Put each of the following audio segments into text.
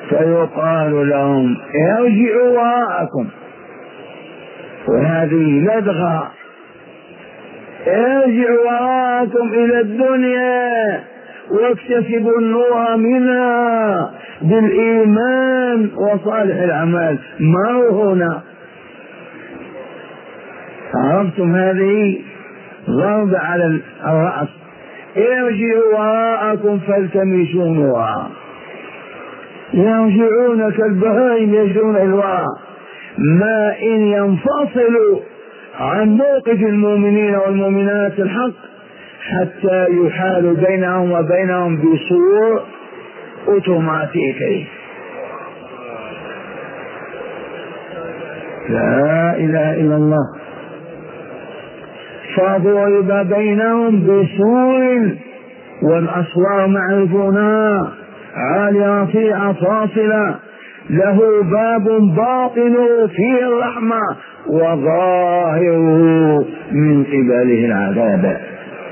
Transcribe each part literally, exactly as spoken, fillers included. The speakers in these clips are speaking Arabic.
فيقال لهم ارجعوا وراءكم، وهذه لدغة، ارجعوا وراءكم إلى الدنيا واكتسبوا النور منها بالإيمان وصالح الأعمال، ما هو هنا. عرفتم؟ هذه ضرب على الرأس. ارجعوا وراءكم فالتمسوا نورا، يرجعون كالبهائم يجرون الوراء، ما إن ينفصلوا عن موقف المؤمنين والمؤمنات الحق حتى يحال بينهم وبينهم بسور اوتوماتيكي. لا اله الا الله. فضرب بينهم بسور، والاسوار معرفونها، عالية رفيعة فاصلة، له باب باطن فيه الرحمة وظاهره من قبله العذاب.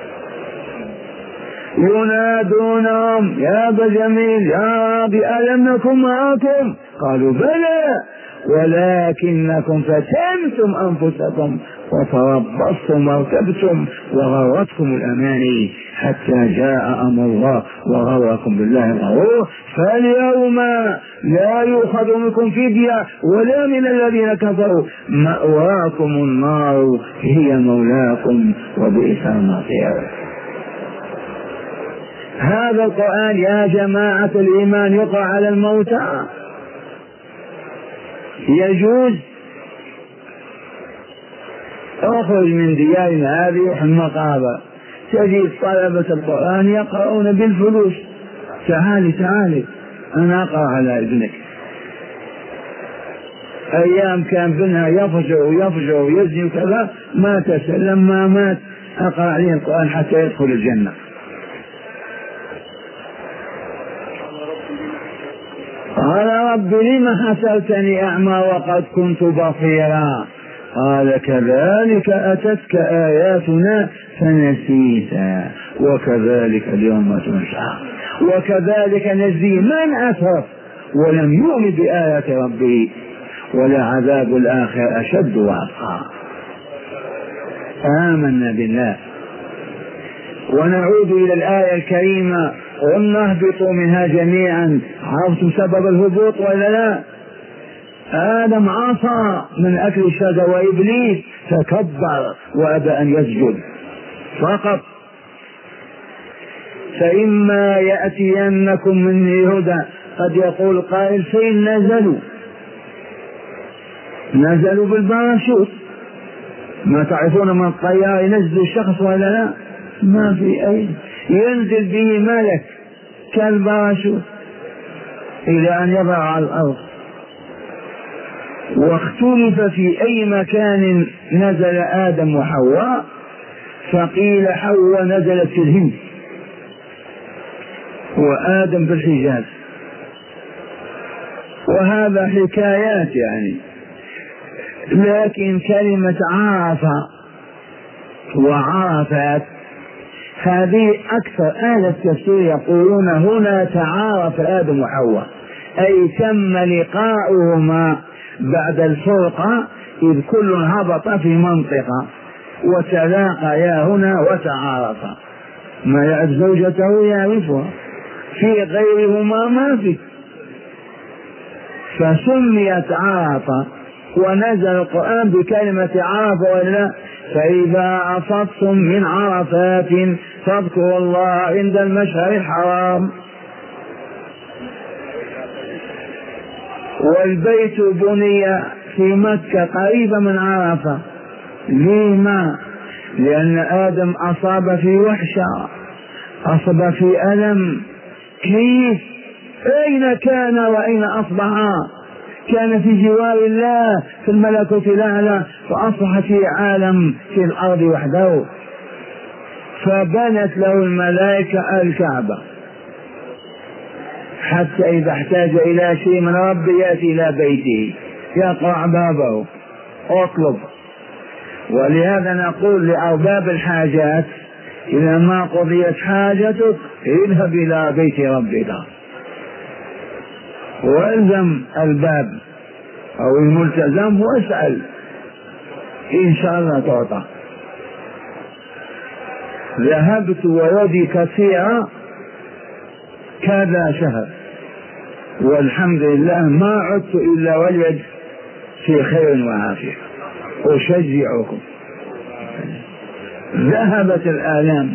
ينادونهم يا أبا جميل يا رب ألم نكن معكم؟ قالوا بلى ولكنكم فتنتم أنفسكم وتربصتم وارتبتم وغرتكم الأماني حتى جاء أمر الله وغركم بالله الغرور، فاليوم لا يؤخذ منكم فدية ولا من الذين كفروا، مأواكم النار هي مولاكم وبئس المصير. هذا القرآن يا جماعة الإيمان يقرأ على الموتى، يجوز. اخرج من ديارنا هذه المقابر تجد طلبة القرآن يقرؤون بالفلوس، تعالي تعالي أنا أقرأ على إذنك. أيام كان بنها يفجر ويفجر ويزني وكذا، ما تسلم ما مات أقرأ عليه القرآن حتى يدخل الجنة. قال رب لم حسرتني أعمى وقد كنت بصيرا؟ قال كذلك أتتك آياتنا فنسيتها وكذلك اليوم تنسى وكذلك نجزي من أسرف ولم يؤمن بآيات ربه ولعذاب الآخرة أشد وأبقى. آمنا بالله. ونعود إلى الآية الكريمة قلنا اهبطوا منها جميعا. عرفتم سبب الهبوط ولا لا؟ آدم عصى من أكل الشجرة وإبليس تكبر وأبى أن يسجد فقط. فإما يأتينكم مني هدى، قد يقول قائل فين نزلوا؟ نزلوا بالباراشوت. ما تعرفون من الطيار ينزل الشخص ولا لا؟ ما في أي، ينزل به ملك كالباراشوت إلى أن يضع على الأرض. واختلف في أي مكان نزل آدم وحواء، فقيل حواء نزلت في الهند وآدم بالحجاز، وهذا حكايات يعني. لكن كلمة عرف وعرفت هذه أكثر أهل التفسير يقولون هنا تعارف آدم وحواء، أي تم لقاؤهما بعد الفرقة إذ كل هبط في منطقة وتلاقيا هنا وتعارفا. ما يعرف زوجته يعرفها، في غيرهما ما في، فسميت عرفة. ونزل القرآن بكلمة عرفة ولا فإذا أفضتم من عرفات فاذكروا الله عند المشعر الحرام. والبيت بني في مكة قريبا من عرفة. لما؟ لأن آدم أصاب في وحشة، أصاب في ألم. كيف؟ أين كان وأين أصبح؟ كان في جوار الله في الملكوت الأعلى، فأصبح في عالم في الأرض وحده. فبنت له الملائكة الكعبة حتى إذا احتاج إلى شيء من رب يأتي إلى بيته يقرع بابه اطلب. ولهذا نقول لأرباب الحاجات إذا ما قضيت حاجتك اذهب إلى بيت ربك. والزم الباب أو الملتزم واسأل إن شاء الله تعطى. ذهبت ويدي كثيرة كذا شهر والحمد لله ما عدت إلا واليد في خير وعافية. أشجعكم، ذهبت الآلام.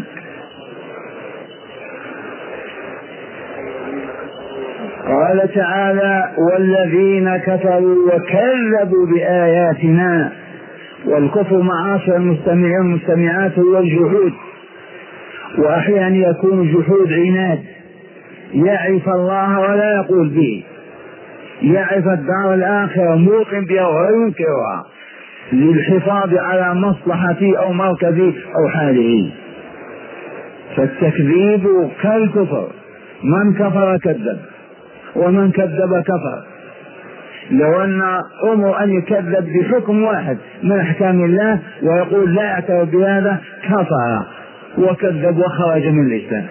قال تعالى: والذين كفروا وكذبوا بآياتنا. والكفر معاشر المستمعين والمستمعات هو الجحود، وأحيانا يكون جحود عناد، يعرف الله ولا يقول به، يعرف الدار الآخرة موقن بها وينكرها للحفاظ على مصلحته أو مركزه أو حاله. فالتكذيب كالكفر، من كفر كذب ومن كذب كفر. لو أن أمر أن يكذب بحكم واحد من أحكام الله ويقول لا يعترف بهذا كفر وكذب وخرج من الإسلام.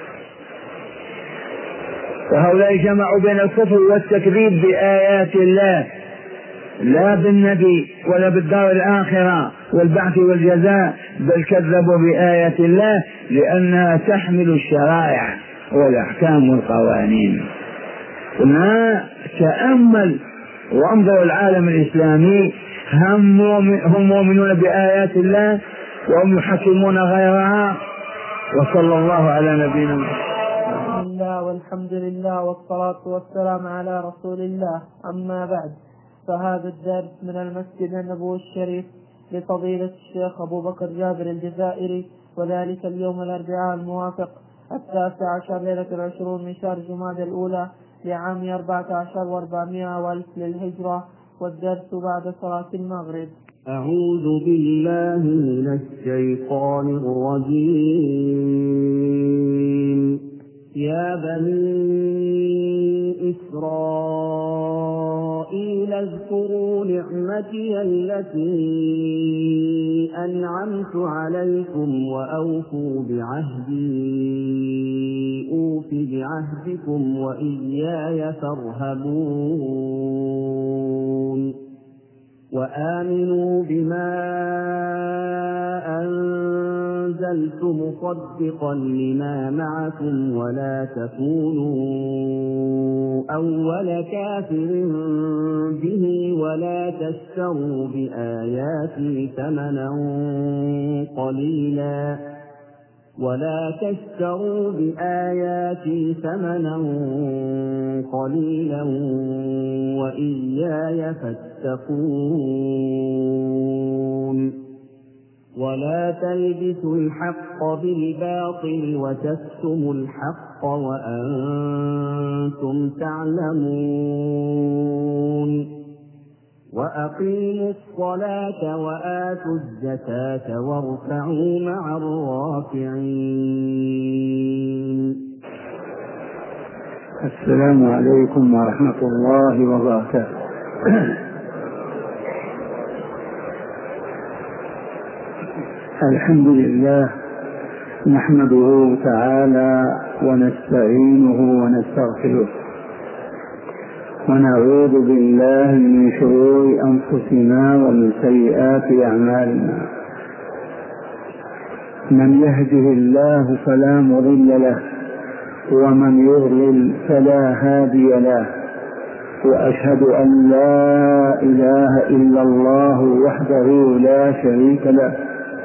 وهؤلاء جمعوا بين الكفر والتكذيب بآيات الله، لا بالنبي ولا بالدار الآخرة والبعث والجزاء، بل كذبوا بآيات الله لأنها تحمل الشرائع والأحكام والقوانين. قلنا تأمل وانظر العالم الإسلامي، هم مؤمنون بآيات الله وهم يحكمون غيرها. وصلى الله على نبينا محمد. بسم الله والحمد لله والصلاة والسلام على رسول الله. أما بعد، فهذا الدرس من المسجد النبوي الشريف لفضيلة الشيخ أبو بكر جابر الجزائري، وذلك اليوم الأربعاء الموافق التاسع عشر ليلة العشرون من شهر جمادى الأولى لعام أربعة عشر وأربعمائة والف للهجرة، والدرس بعد صلاة المغرب. أعوذ بالله من الشيطان الرجيم. يا بني إسرائيل اذكروا نعمتي التي أنعمت عليكم وأوفوا بعهدي أوف بعهدكم وإياي فارهبون. وآمنوا بما أنزلت مصدقا لما معكم ولا تكونوا أول كافر به ولا تشتروا بآياتي ثمنا قليلا ولا تشتروا بآياتي ثمنا قليلا وإياي فاتقون. ولا تلبسوا الحق بالباطل وتكتموا الحق وأنتم تعلمون. وأقيموا الصلاة وآتوا الزكاة واركعوا مع الراكعين. السلام عليكم ورحمة الله وبركاته. الحمد لله نحمده تعالى ونستعينه ونستغفره ونعوذ بالله من شرور أنفسنا ومن سيئات أعمالنا. من يهده الله فلا مضل له ومن يضلل فلا هادي له. وأشهد أن لا إله إلا الله وحده لا شريك له،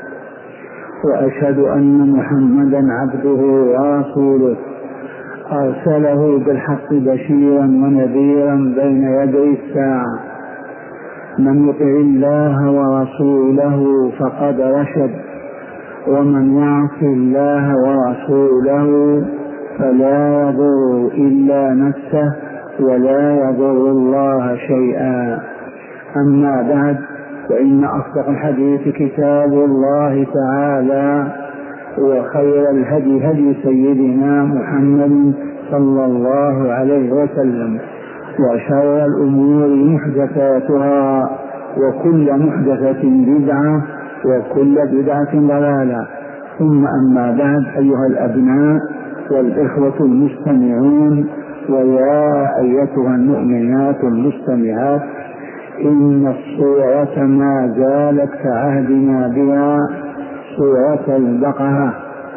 وأشهد أن محمدا عبده ورسوله أرسله بالحق بشيرا ونذيرا بين يدي الساعة. من يطع الله ورسوله فقد رشد، ومن يعص الله ورسوله فلا يضر إلا نفسه ولا يضر الله شيئا. أما بعد، فإن أصدق الحديث كتاب الله تعالى، وخير الهدي هدي سيدنا محمد صلى الله عليه وسلم، وشر الأمور محدثاتها، وكل محدثة بدعة، وكل بدعة ضلالة. ثم أما بعد، أيها الأبناء والإخوة المستمعون، ويا أيتها المؤمنات المستمعات إن الصورة ما زالت كعهدنا بها سورة البقرة،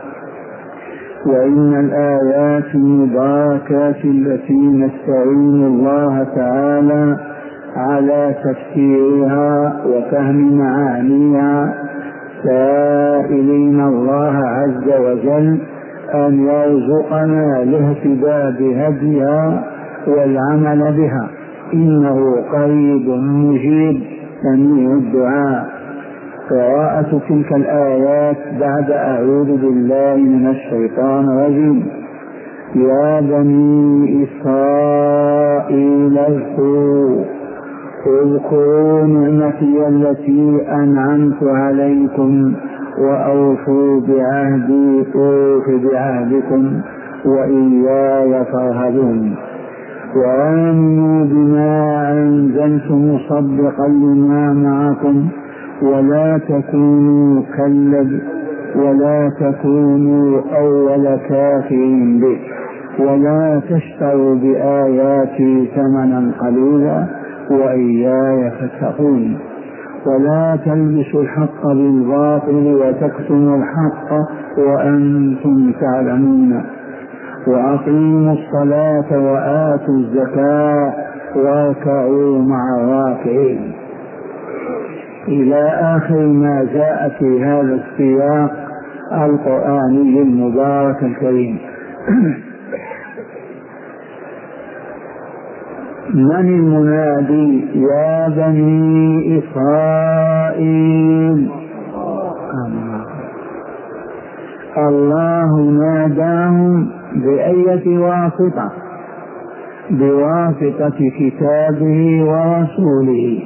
وإن الآيات المباركات التي نستعين الله تعالى على تفسيرها وفهم معانيها سائلين الله عز وجل أن يرزقنا الاهتداء بهديها والعمل بها، إنه قريب مجيب سميع الدعاء. قراءة تلك الآيات بعد أعوذ بالله من الشيطان الرجيم. يا بني إسرائيل اذكروا اذكروا نعمتي التي أنعمت عليكم وأوفوا بعهدي أوف بعهدكم وإياي فارهبون، وآمنوا بما أنزلت مصدقا لما معكم ولا تكونوا كالذين ولا تكونوا أول كافر به ولا تشتروا بآياتي ثمنا قليلا وإياي فاتقون، ولا تلبسوا الحق بالباطل وتكتموا الحق وأنتم تعلمون، وأقيموا الصلاة وآتوا الزكاة واركعوا مع الراكعين، إلى آخر ما جاء في هذا السياق القرآني المبارك الكريم. من المنادي؟ يا بني إسرائيل. الله ناداهم بأية واسطة؟ بواسطة كتابه ورسوله.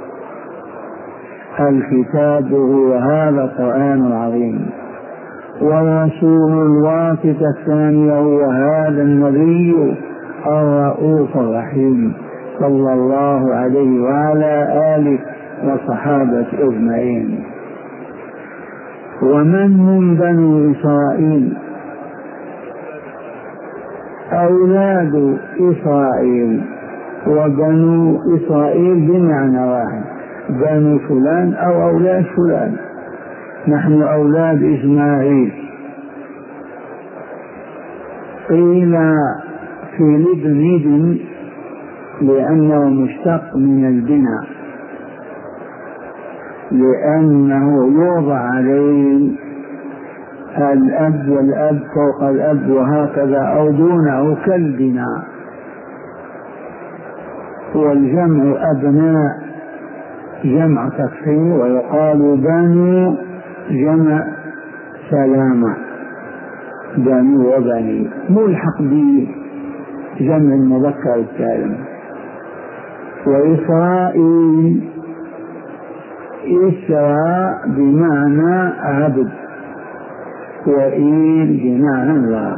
الكتاب هو هذا القرآن العظيم، والرسول الواسطة الثانية هو هذا النبي الرؤوف الرحيم صلى الله عليه وعلى آله وصحابة أجمعين. ومن هم بنو إسرائيل؟ أولاد إسرائيل، وبنو إسرائيل بمعنى واحد، بنو فلان أو أولاد فلان. نحن أولاد إسماعيل. قيل في لبن ابن لأنه مشتق من البناء، لأنه يوضع عليه الأب والأب فوق الأب وهكذا أو دونه كالبناء. والجمع أبناء جمع تكفير، ويقال بنو جمع سلامة، بنو وبني ملحق بجمع المذكر السالم. وإسرائيل إسراء بمعنى عبد، وإيل بمعنى الله.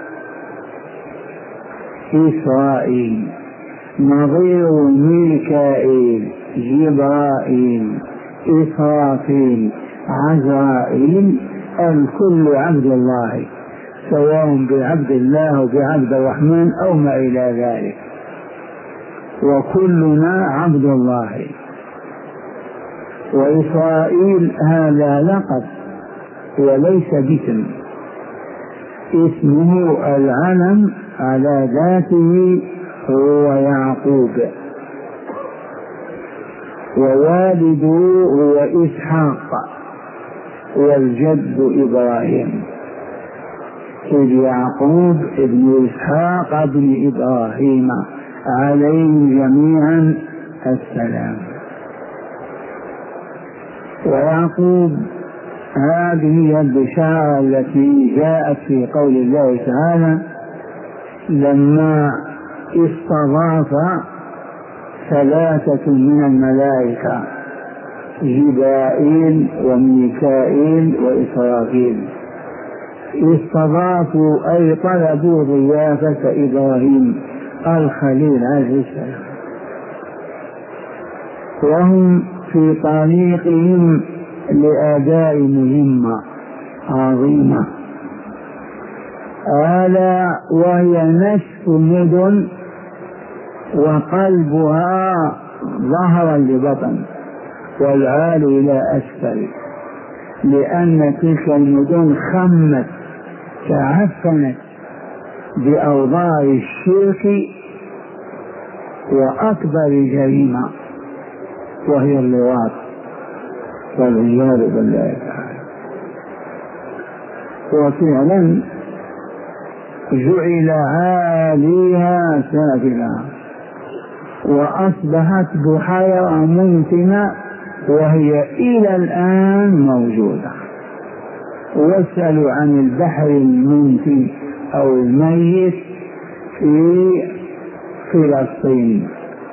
إسرائيل نظير ميكائيل، جبرائيل، إسرافيل، عزرائيل، الكل عبد الله، سواء بعبد الله أو بعبد الرحمن أو ما إلى ذلك، وكلنا عبد الله. وإسرائيل هذا لقب وليس باسم، اسمه العلم على ذاته هو يعقوب، ووالده هو إسحاق، والجد إبراهيم، إذ يعقوب ابن إسحاق ابن إبراهيم عليهم جميعا السلام. ويعقوب هذه البشارة التي جاءت في قول الله تعالى لما استضاف ثلاثة من الملائكة، جبرائيل وميكائيل وإسرافيل، استضافوا أي طلبوا ضيافة إبراهيم الخليل عليه السلام، وهم في طريقهم لأداء مهمة عظيمة، ألا وهي نصف مدن وقلبها ظهرا لبطن والعال إلى أسفل، لأن تلك المدن خمت تعفنت بأوضاع الشرك وأكبر جريمة وهي اللواط والعياذ بالله تعالى. وفعلا جعل عاليها سافلا وأصبحت بحيرة ممتنة وهي إلى الآن موجودة. واسألوا عن البحر المنتن أو الميت في فلسطين.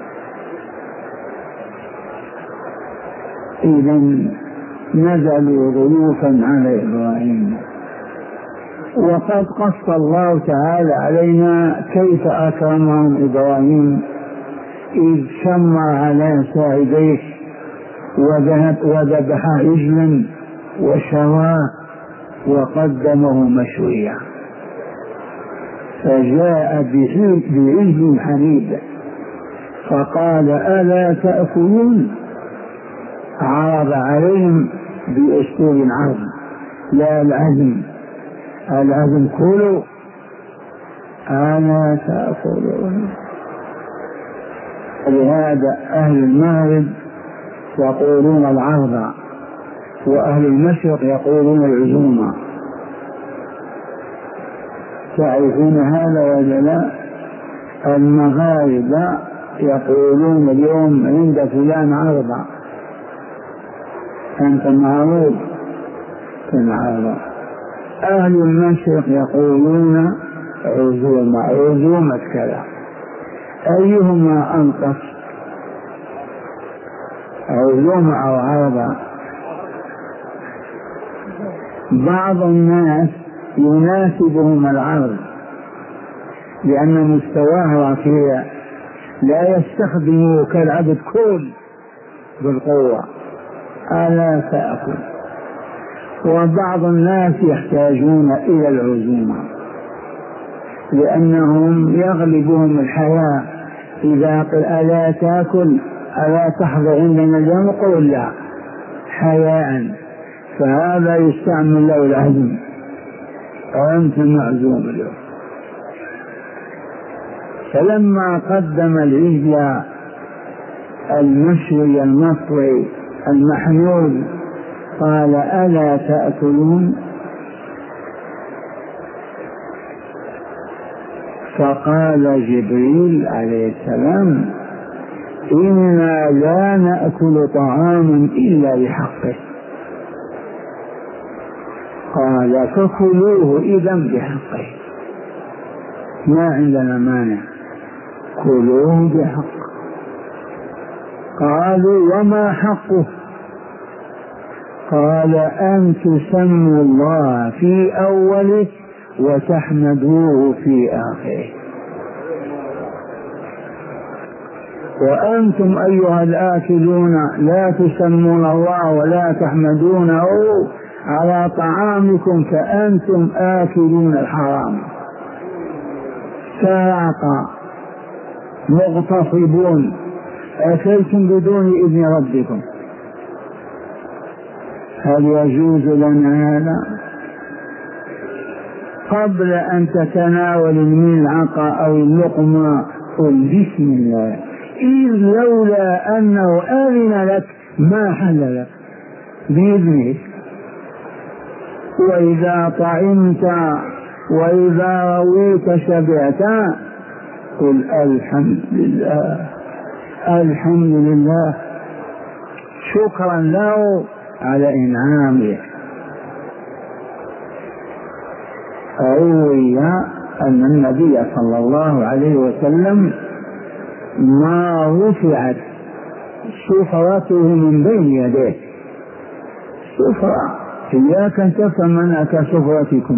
إذا نزلوا ضيوفا على إبراهيم، وقد قص الله تعالى علينا كيف أكرمهم إبراهيم إذ شمر على ساعديه وذبح عجلا وشواه وقدمه مشويا، فجاء بعجل حنيذ فقال ألا تأكلون؟ عرض عليهم بأسلوب عرض لا العزم، العزم كلوا ألا تأكلون. لهذا أهل المغرب يقولون العرض وأهل المشرق يقولون العزومة. تعرفون هذا ولا لا؟ المغاربة يقولون اليوم عند فلان عرض، أنت معروض كالعرض. أهل المشرق يقولون عزومة، عزومة كذا. أيهما أنقص، عزومة أو عرض؟ بعض الناس يناسبهم العرض لأن مستواه رفيع لا يستخدمه كالعبد كل بالقوة ألا تأكل. وبعض الناس يحتاجون إلى العزومة لأنهم يغلبهم الحياة. إذا قل ألا تأكل ألا تحضر عندنا اليوم قل لا حياء، فهذا يستعمل له العزم، أنت معزوم اليوم. فلما قدم العجل المشوي المصري المحمول قال ألا تأكلون؟ فقال جبريل عليه السلام إنا لا نأكل طعاما إلا بحقه. قال فكلوه إذا بحقه، ما عندنا مانع، كلوه بحق. قالوا وما حقه؟ قال أن تسموا الله في أوله وتحمدوه في آخره. وأنتم أيها الآكلون لا تسمون الله ولا تحمدونه على طعامكم فأنتم آكلون الحرام، ساق مغتصبون، أكلتم بدون إذن ربكم. هل يجوز لنا هذا؟ قبل أن تتناول الملعقة أو اللقمة قل بسم الله، إذ لولا أنه آذن لك ما حل لك بإذنه. وإذا طعمت وإذا رويت شبعت قل الحمد لله الحمد لله شكرا له على إنعامه. روي أن النبي صلى الله عليه وسلم ما رفعت سفرته من بين يديه، سفرة إياك أن تفهم أنها كسفرتكم،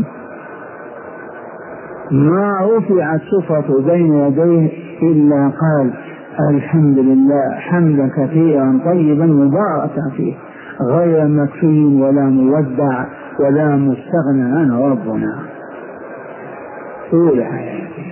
ما رفعت سفرة بين يديه إلا قال الحمد لله حمدا كثيرا طيبا مباركا فيه غير مكفي ولا مودع ولا مستغنى عن ربنا. طول حياته.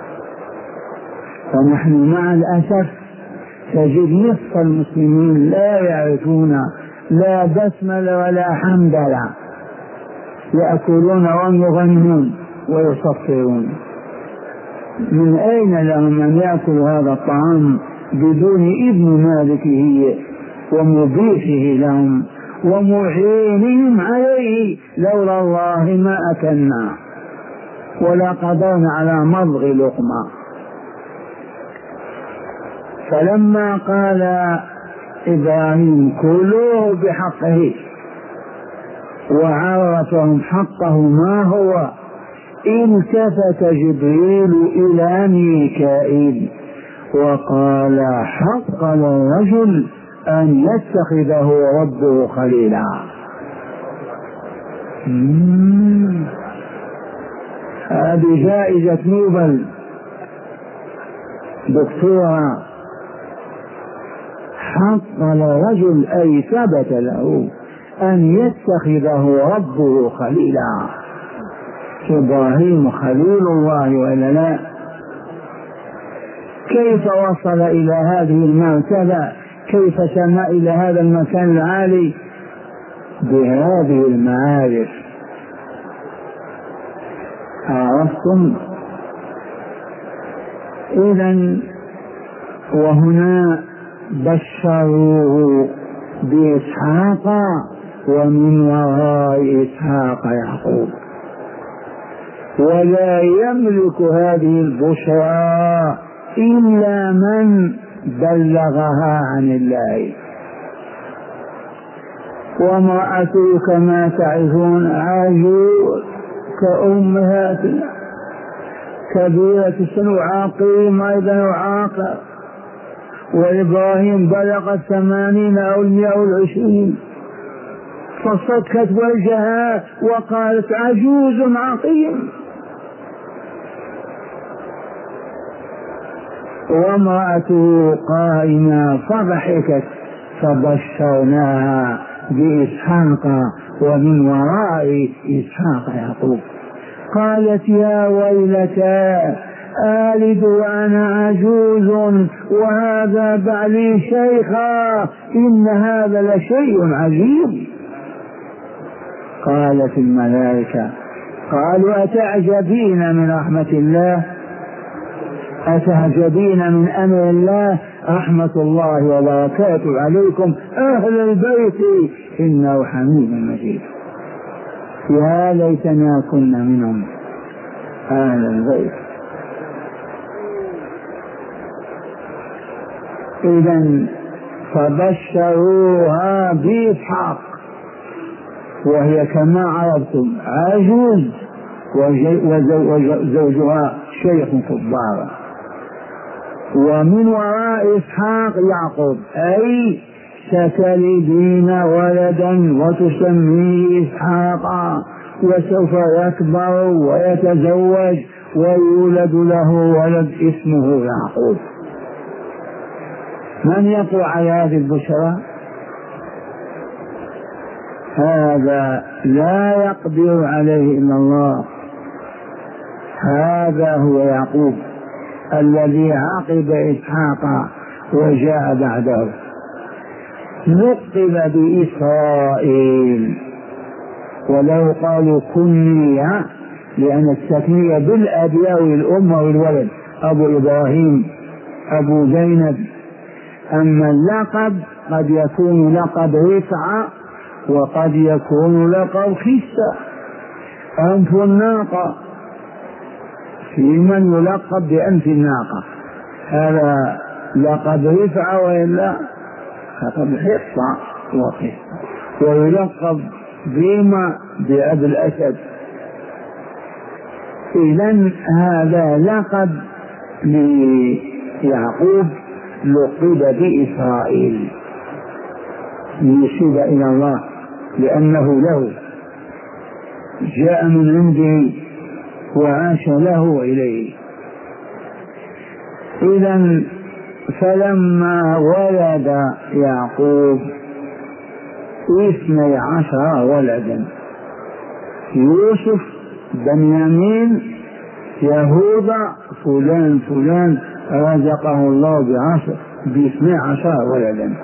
فنحن مع الأسف تجد نصف المسلمين لا يعرفون لا بسملة ولا حمدلة، يأكلون ويغنون ويصفرون. من أين لهم أن يأكلوا هذا الطعام بدون إذن مالكه ومبيحه لهم ومعينهم عليه؟ لولا الله ما أكلنا ولا قدرنا على مضغ لقمة. فلما قال إبراهيم كلوه بحقه وعرفهم حقه ما هو، التفت جبريل إلى ميكائيل وقال حق للرجل أن يتخذه ربه خليلا. هذه جائزة نوبل دكتورة. حق للرجل أي ثبت له أن يتخذه ربه خليلا. إبراهيم خليل الله وإلا لا؟ كيف وصل إلى هذه المرتبة؟ كيف سمع إلى هذا المكان العالي؟ بهذه المعارف. عرفتم؟ إذن وهنا بشروه بإسحاق ومن وراء إسحاق يعقوب، ولا يملك هذه البشرى إلا من بلغها عن الله. وامرأته كما تعرفون عجوز كأمهاتنا كبيرة السن وعاقيم أيضا وعاقر، وإبراهيم بلغت ثمانين أو المئة والعشرين فصدقت وجهها وقالت عجوز عقيم. وامرأته قائمة فضحكت فبشرناها بإسحاق ومن وراء إسحاق يعقوب. قالت يا ويلتى آلد وأنا عجوز وهذا بعلي شيخا إن هذا لشيء عجيب. قالت الملائكة قالوا أتعجبين من رحمة الله؟ أتعجبين من أمر الله؟ رحمة الله وبركاته عليكم أهل البيت إنه حميد مجيد. يا ليتنا كنا منهم أهل البيت. إذن فبشروها بإسحاق وهي كما عرفتم عجوز وزوجها شيخ كبار. ومن وراء إسحاق يعقوب أي ستلدين ولدا وتسميه إسحاق وسوف يكبر ويتزوج ويولد له ولد اسمه يعقوب. من يقوى على هذه البشرى؟ هذا لا يقدر عليه إلا الله. هذا هو يعقوب الذي عقب إسحاق وجاء بعده، لقب بإسرائيل. ولو قالوا كنية لأن التكنية بالأبياء والأم والولد، أبو إبراهيم أبو زينب. أما اللقب قد يكون لقب رفعة وقد يكون لقب خسة. أنف الناقة في من يلقب بأنف الناقة، هذا لقب رفعة وإلا لقب حصة وقصة. ويلقب بما بأبي الأسد. إذن هذا لقب ليعقوب لقب بإسرائيل ليشير إلى الله لأنه له جاء من عنده وعاش له إليه. إذن فلما ولد يعقوب اثني عشر ولدا، يوسف بنيامين يهوذا فلان فلان رزقه الله بعشر باثني عشر ولدا،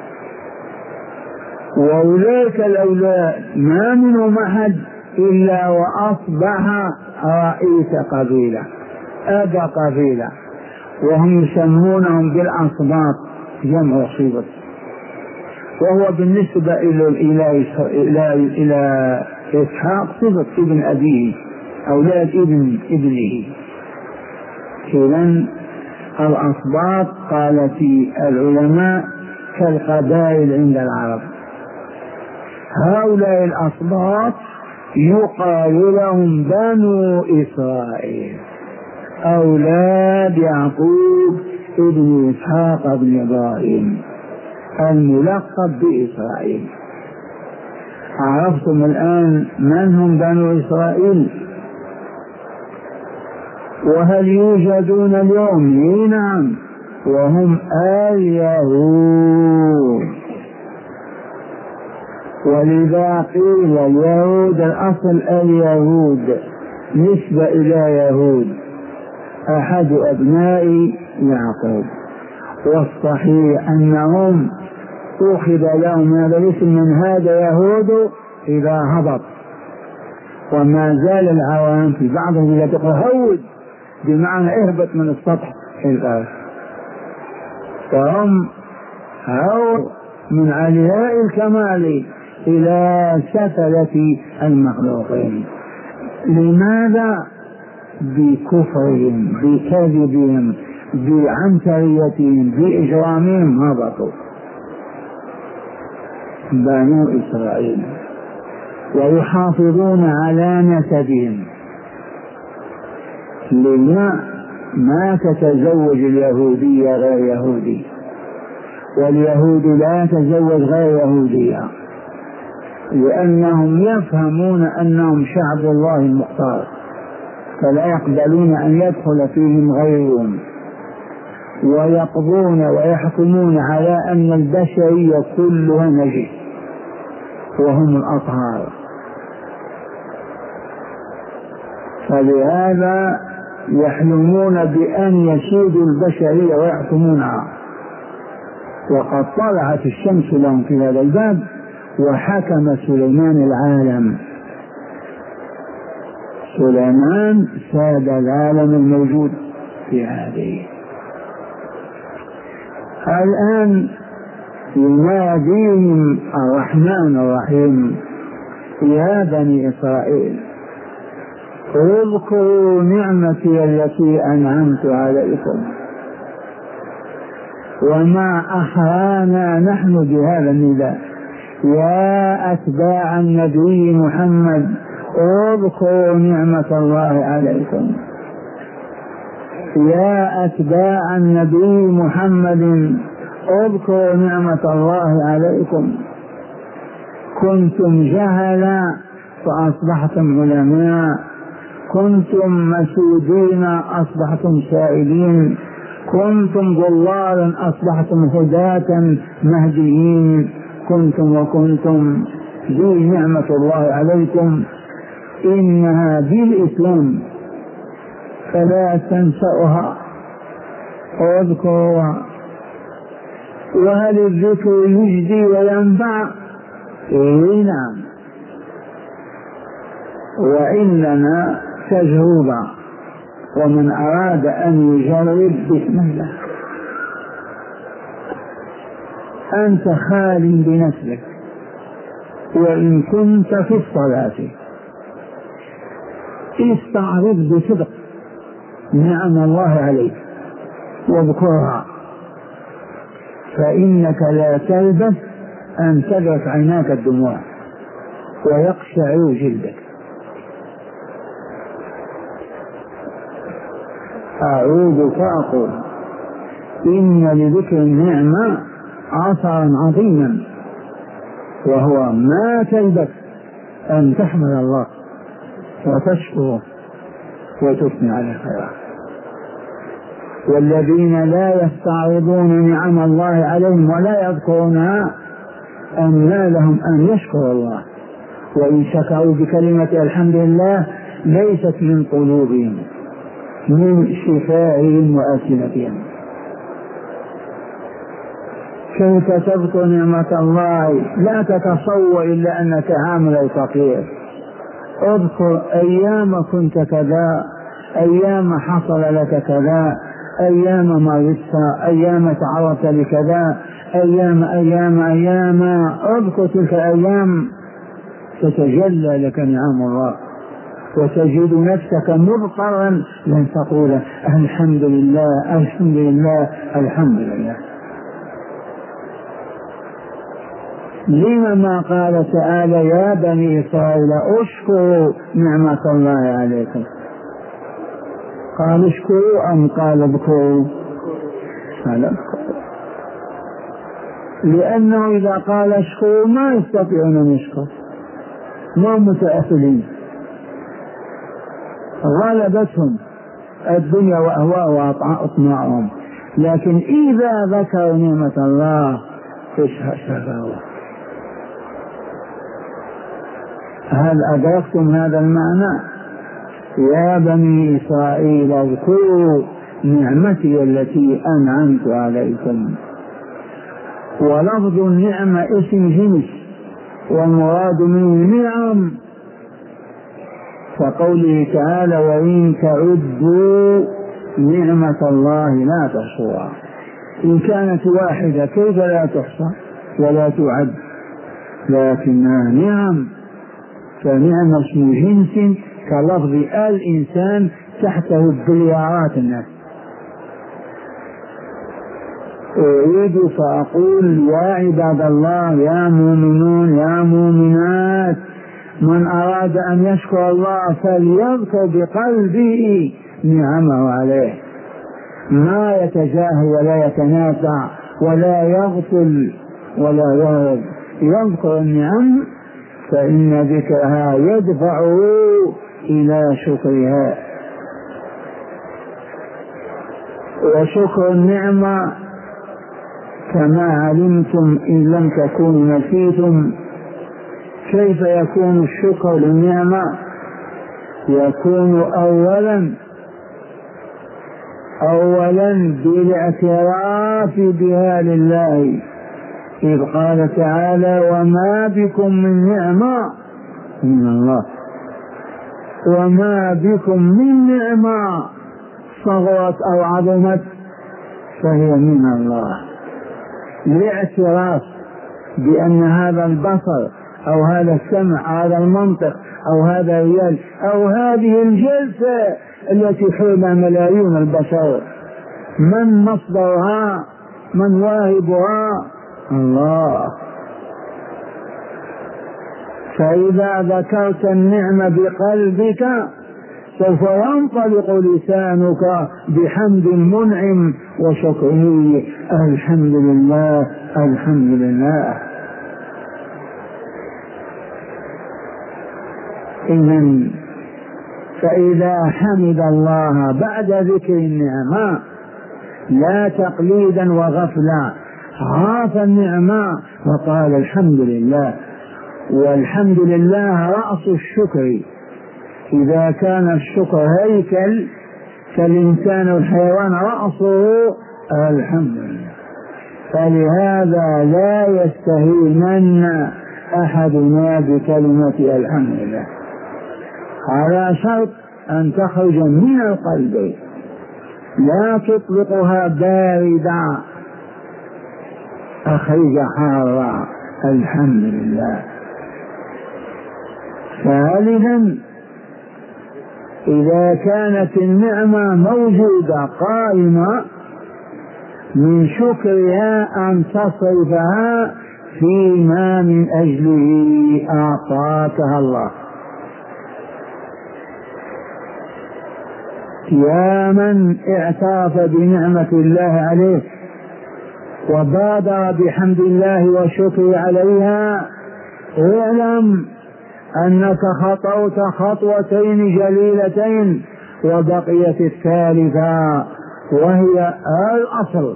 وأولئك الأولاد ما منهم أحد إلا وأصبح رئيس قبيلة أبا قبيلة، وهم يسمونهم بالأصباط جمع صبط، وهو بالنسبة إلى إلى إلى إلى إسحاق صبط ابن أبيه أولاد ابن ابنه. إذن الأصباط قال في العلماء كالقبائل عند العرب. هؤلاء الأصباط يقال لهم بنو إسرائيل، أولاد يعقوب ابن إسحاق ابن إبراهيم الملقب بإسرائيل. عرفتم الآن من هم بنو إسرائيل؟ وهل يوجدون اليوم؟ نعم، وهم اليهود. ولذا قيل اليهود الأصل اليهود نسبة إلى يهود أحد أبناء يعقوب، والصحيح أنهم أخذ لهم هذا الاسم من هذا يهود إذا هبط، وما زال العوام في بعضهم يقول هود بمعنى اهبط من السطح الآن، فهم هود من علياء الكمال إلى سفلة المخلوقين. لماذا؟ بكفرهم بكذبهم بعنتريتهم بإجرامهم هبطوا بنو إسرائيل، ويحافظون على نسبهم. لما ما تتزوج اليهودية غير يهودي، واليهود لا تزوج غير يهودية، لأنهم يفهمون أنهم شعب الله المختار، فلا يقبلون أن يدخل فيهم غيرهم، ويقضون ويحكمون على أن البشرية كلها نجس وهم الأطهار. فلهذا يحلمون بأن يسودوا البشرية ويحكمونها، وقد طلعت الشمس لهم في هذا الباب، وحكم سليمان العالم. سليمان ساد العالم الموجود في هذه. الآن يناديهم الرحمن الرحيم يا بني إسرائيل اذكروا نعمتي التي أنعمت عليكم. وما أحرانا نحن بهذا النداء يا أتباع النبي محمد اذكروا نعمة الله عليكم، يا أتباع النبي محمد اذكروا نعمة الله عليكم. كنتم جهلا فأصبحتم علماء، كنتم مسودين أصبحتم سائلين، كنتم ضلالا أصبحتم هداة مهديين، كنتم وكنتم ذي نعمة الله عليكم إنها بالإسلام فلا تنسأها واذكروها. وهل الذكر يجدي وينفع؟ إيه نعم، وإننا تجربة، ومن أراد أن يجرب بسم الله. أنت خال بنفسك، وإن كنت في الصلاة استعرض بصدق نعم الله عليك واذكرها، فإنك لا تلبث أن تدرك عيناك الدموع ويقشعر جلدك. أعوذ فأقول إن لذكر النعمة أثرا عظيما، وهو ما تلبث أن تحمد الله وتشكره وتثني على خيره. والذين لا يستعرضون نعم الله عليهم ولا يذكرونها أن لهم أن يشكروا الله، وإن شكروا بكلمة الحمد لله ليست من قلوبهم، من شفائهم وألسنتهم. كيف تذكر نعمة الله؟ لا تتصور إلا أنك عامل أو فقير. اذكر أيام كنت كذا، أيام حصل لك كذا، أيام مرضت، أيام تعرضت لكذا، أيام أيام أيام اذكر تلك الأيام تتجلى لك نعم الله، وتجد نفسك مضطرا لن تقول الحمد لله الحمد لله الحمد لله. لما ما قال تعالى يا بني إسرائيل اشكروا نعمة الله عليكم؟ قال اشكروا أم قال اذكروا؟ قال اذكروا، لأنه إذا قال اشكروا ما يستطيعون أن يشكروا، ما متأثرين، غلبتهم الدنيا وأهواء وأطماعهم. لكن إذا ذكروا نعمة الله فاشكروا. هل أدركتم هذا المعنى؟ يا بني إسرائيل اذكروا نعمتي التي أنعمت عليكم. ولفظ النعمة اسم جنس، والمراد منه نعم، كقوله تعالى وإن تعدوا نعمة الله لا تحصوها. إن كانت واحدة كيف لا تحصى ولا تعد؟ لكنها نعم، فنعم اسم جنس كلفظ الإنسان تحته بليارات الناس. أريد فأقول يا عباد الله، يا مؤمنون يا مؤمنات، من أراد أن يشكر الله فليذكر بقلبه نعمه عليه، ما يتجاهل ولا يتنازع ولا يغفل ولا يهرب، يذكر النعم فإن ذكرها يدفعه إلى شكرها. وشكر النعمة كما علمتم إن لم تكونوا نسيتم كيف يكون الشكر للنعمة؟ يكون أولا أولا بالاعتراف بها لله، إذ قال تعالى وما بكم من نعمة من الله، وما بكم من نعمة صغرت أو عظمت فهي من الله. الاعتراف بأن هذا البصر أو هذا السمع أو هذا المنطق أو هذا اليد أو هذه الجلسة التي حولها ملايين البشر من مصدرها؟ من واهبها؟ الله. فإذا ذكرت النعمة بقلبك سوف ينطلق لسانك بحمد المنعم وشكره، الحمد لله الحمد لله. إذن فإذا حمد الله بعد ذكر النعمة لا تقليدا وغفلا، عاف النعمة وقال الحمد لله. والحمد لله رأس الشكر. إذا كان الشكر هيكل فالإنسان والحيوان رأسه الحمد لله. فلهذا لا يستهينن أحدنا بكلمة الحمد لله، على شرط أن تخرج من القلب، لا تطلقها باردة، أخرج حارة الحمد لله. ثالثا إذا كانت النعمة موجودة قائمة من شكرها أن تصرفها فيما من أجله أعطاكها الله. يا من اعترف بنعمة الله عليه وبادر بحمد الله وشكر عليها، اعلم أنك خطوت خطوتين جليلتين وبقيت الثالثة وهي الأصل.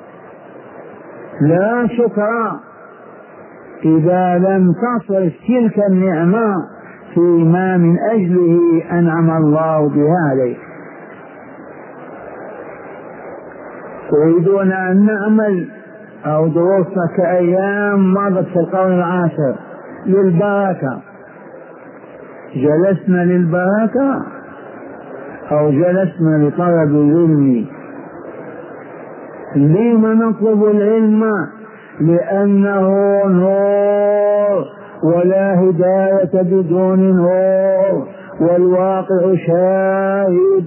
لا شكر إذا لم تصرف تلك النعمة فيما من أجله أنعم الله بها عليك. تريدون أن نعمل أو دروسنا كأيام مضت في القرن العاشر للبركة، جلسنا للبركة أو جلسنا لطلب العلم؟ لما نطلب العلم؟ لأنه نور، ولا هداية بدون نور، والواقع شاهد.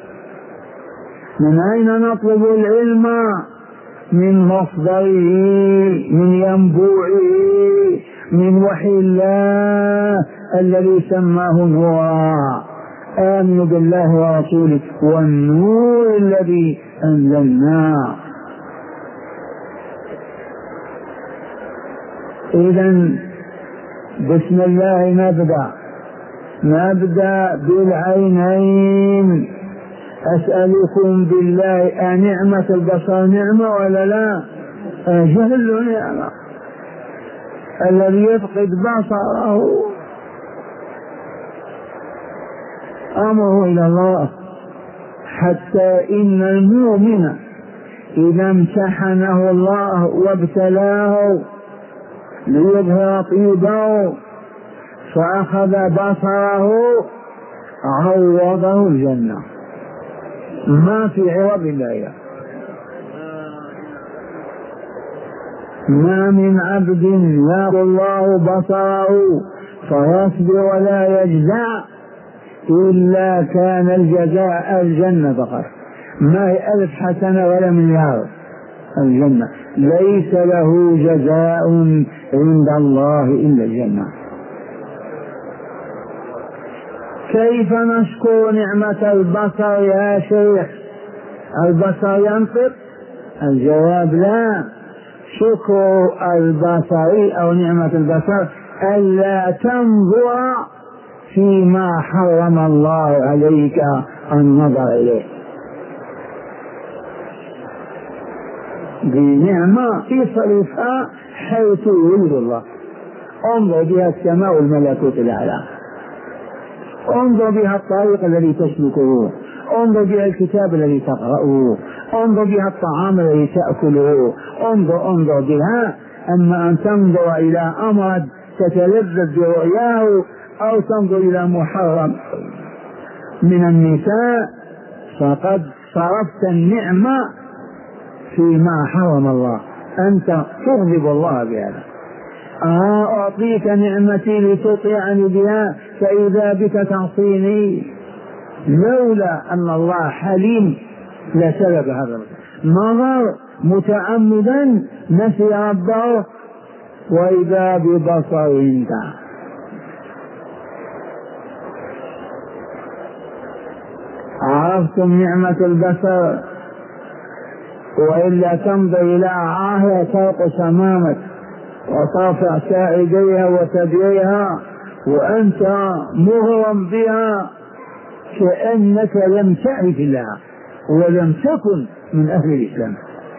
من أين نطلب العلم؟ من مصدره، من ينبوعه، من وحي الله الذي سماه نورا. آمنوا بالله ورسوله والنور الذي أنزلناه. إذن بسم الله نبدأ نبدأ بالعينين. أسألكم بالله أنعمة البصر نعمة ولا لا؟ أجل نعمة. الذي يفقد بصره أمره إلى الله. حتى إن المؤمن إذا امتحنه الله وابتلاه ليظهر طيبه فأخذ بصره عوضه الجنة، ما في عوض إلا. ما من عبد يأخذ الله بصره فيصبر ولا يجزع إلا كان الجزاء الجنة فقط. ما هي ألف حسنة ولا مليار، الجنة. ليس له جزاء عند الله إلا الجنة. كيف نشكر نعمة البصر يا شيخ؟ البصر ينطق؟ الجواب لا. شكر البصر أو نعمة البصر ألا تنظر فيما حرم الله عليك النظر إليه. بنعمة تصرفها حيث يريد الله. انظر بها السماء والملكوت الأعلى، انظر بها الطريق الذي تسلكه، انظر بها الكتاب الذي تقرأه، انظر بها الطعام الذي تأكله، انظر انظر بها. أما أن تنظر إلى أمر تتلذذ برؤياه أو تنظر إلى محرم من النساء فقد صرفت النعمة فيما حرم الله. أنت تغضب الله بهذا. آه أعطيك نعمتي لتطيعني بها فإذا بك تعصيني. لولا أن الله حليم لسبب هذا نظر متعمدا نسي ربه وإذا ببصر انتهى. عرفتم نعمة البصر؟ وإلا تمضي إلى عاهية ترقص أمامك وترفع ساعديها وتدعيها وأنت مغرم بها كأنك لم تعرف الله ولم تكن من أهل الإسلام.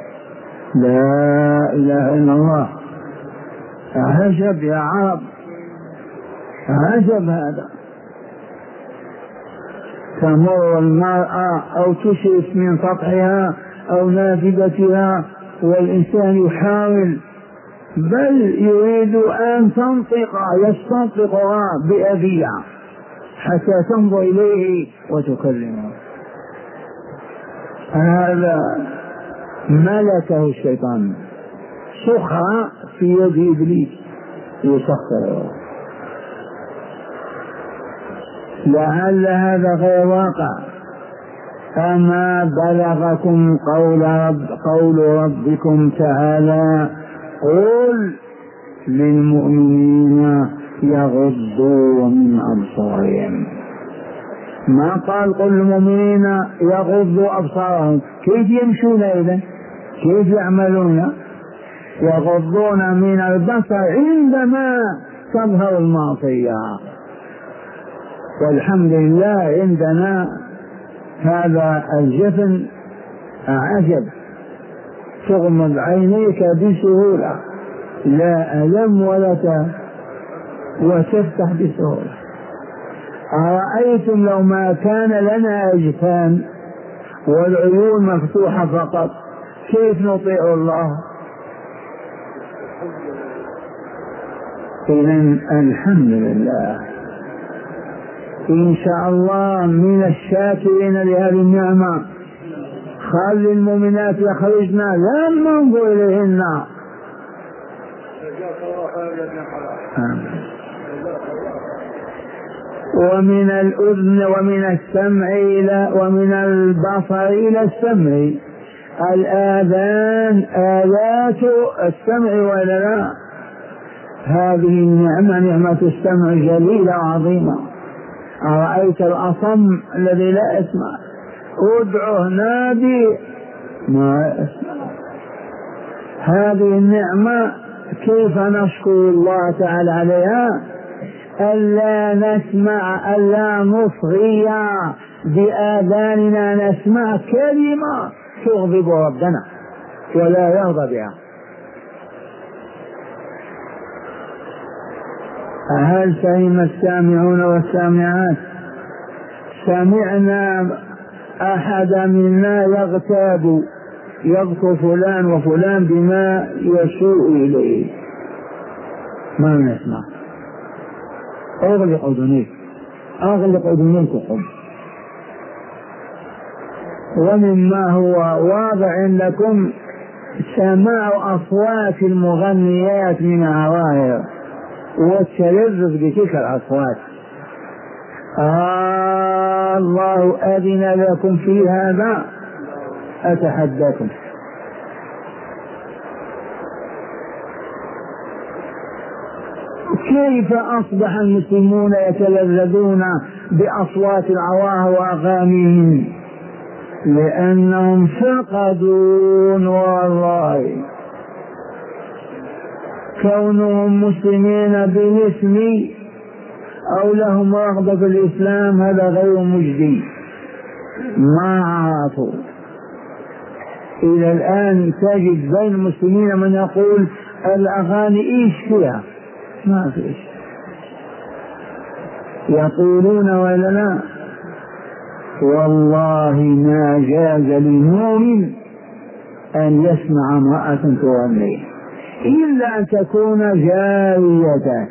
لا إله إلا الله. عجب يا عرب، عجب هذا. تمر المرأة أو تشرف من سطحها أو نافذتها والإنسان يحاول بل يريد أن تنطق يستنطقها بأذية حتى تنظر إليه وتكلمه. هذا ملكه الشيطان، سخر في يد إبليس يسخره. لعل هذا غير واقع. أما بلغكم قول, رب قول ربكم تعالى قل للمؤمنين يغضوا من أبصارهم. ما قال قل للمؤمنين يغضوا أبصارهم. كيف يمشون إذن؟ كيف يعملون؟ يغضون من البصر عندما تظهر المعصية. والحمد لله عندنا هذا الجفن عجب، تغمض عينيك بسهولة لا ألم ولا تاب وتفتح بسهولة. أرأيتم لو ما كان لنا أجفان والعيون مفتوحة فقط كيف نطيع الله؟ إذن الحمد لله، إن شاء الله من الشاكرين لهذه النعمة. خلي المؤمنات يخرجن لا ننظر إليهن. ومن الأذن ومن السمع إلى ومن البصر إلى السمع. الآذان آلات السمع ولا لا؟ هذه النعمة نعمة السمع جليلة عظيمة. أرأيت الأصم الذي لا يسمع، ادعه نادي ما يسمع. هذه النعمة كيف نشكر الله تعالى عليها؟ ألا نسمع، ألا نصغي بآذاننا نسمع كلمة تغضب ربنا ولا يرضى بها. هل فهم السامعون والسامعات؟ سمعنا أحد منا يغتاب يذكر فلان وفلان بما يسوء إليه، ما نسمع. أغلق أذنيك، أغلق أذنيكم. ومما هو واضح عندكم سماع أصوات المغنيات من عوائر والتلذذ بتلك الأصوات. آه الله أذن لكم في هذا، أتحداكم. كيف أصبح المسلمون يتلذذون بأصوات العواهر وأغانيهم؟ لأنهم فقدون والله كونهم مسلمين بالاسم أو لهم رغبة في الإسلام هذا غير مجدي، ما عرفوا. إلى الآن تجد بين المسلمين من يقول الأغاني إيش فيها؟ ما فيش. يقولون ولا لا؟ والله ما جاز للمؤمن أن يسمع امرأة تغني إلا أن تكون جارية.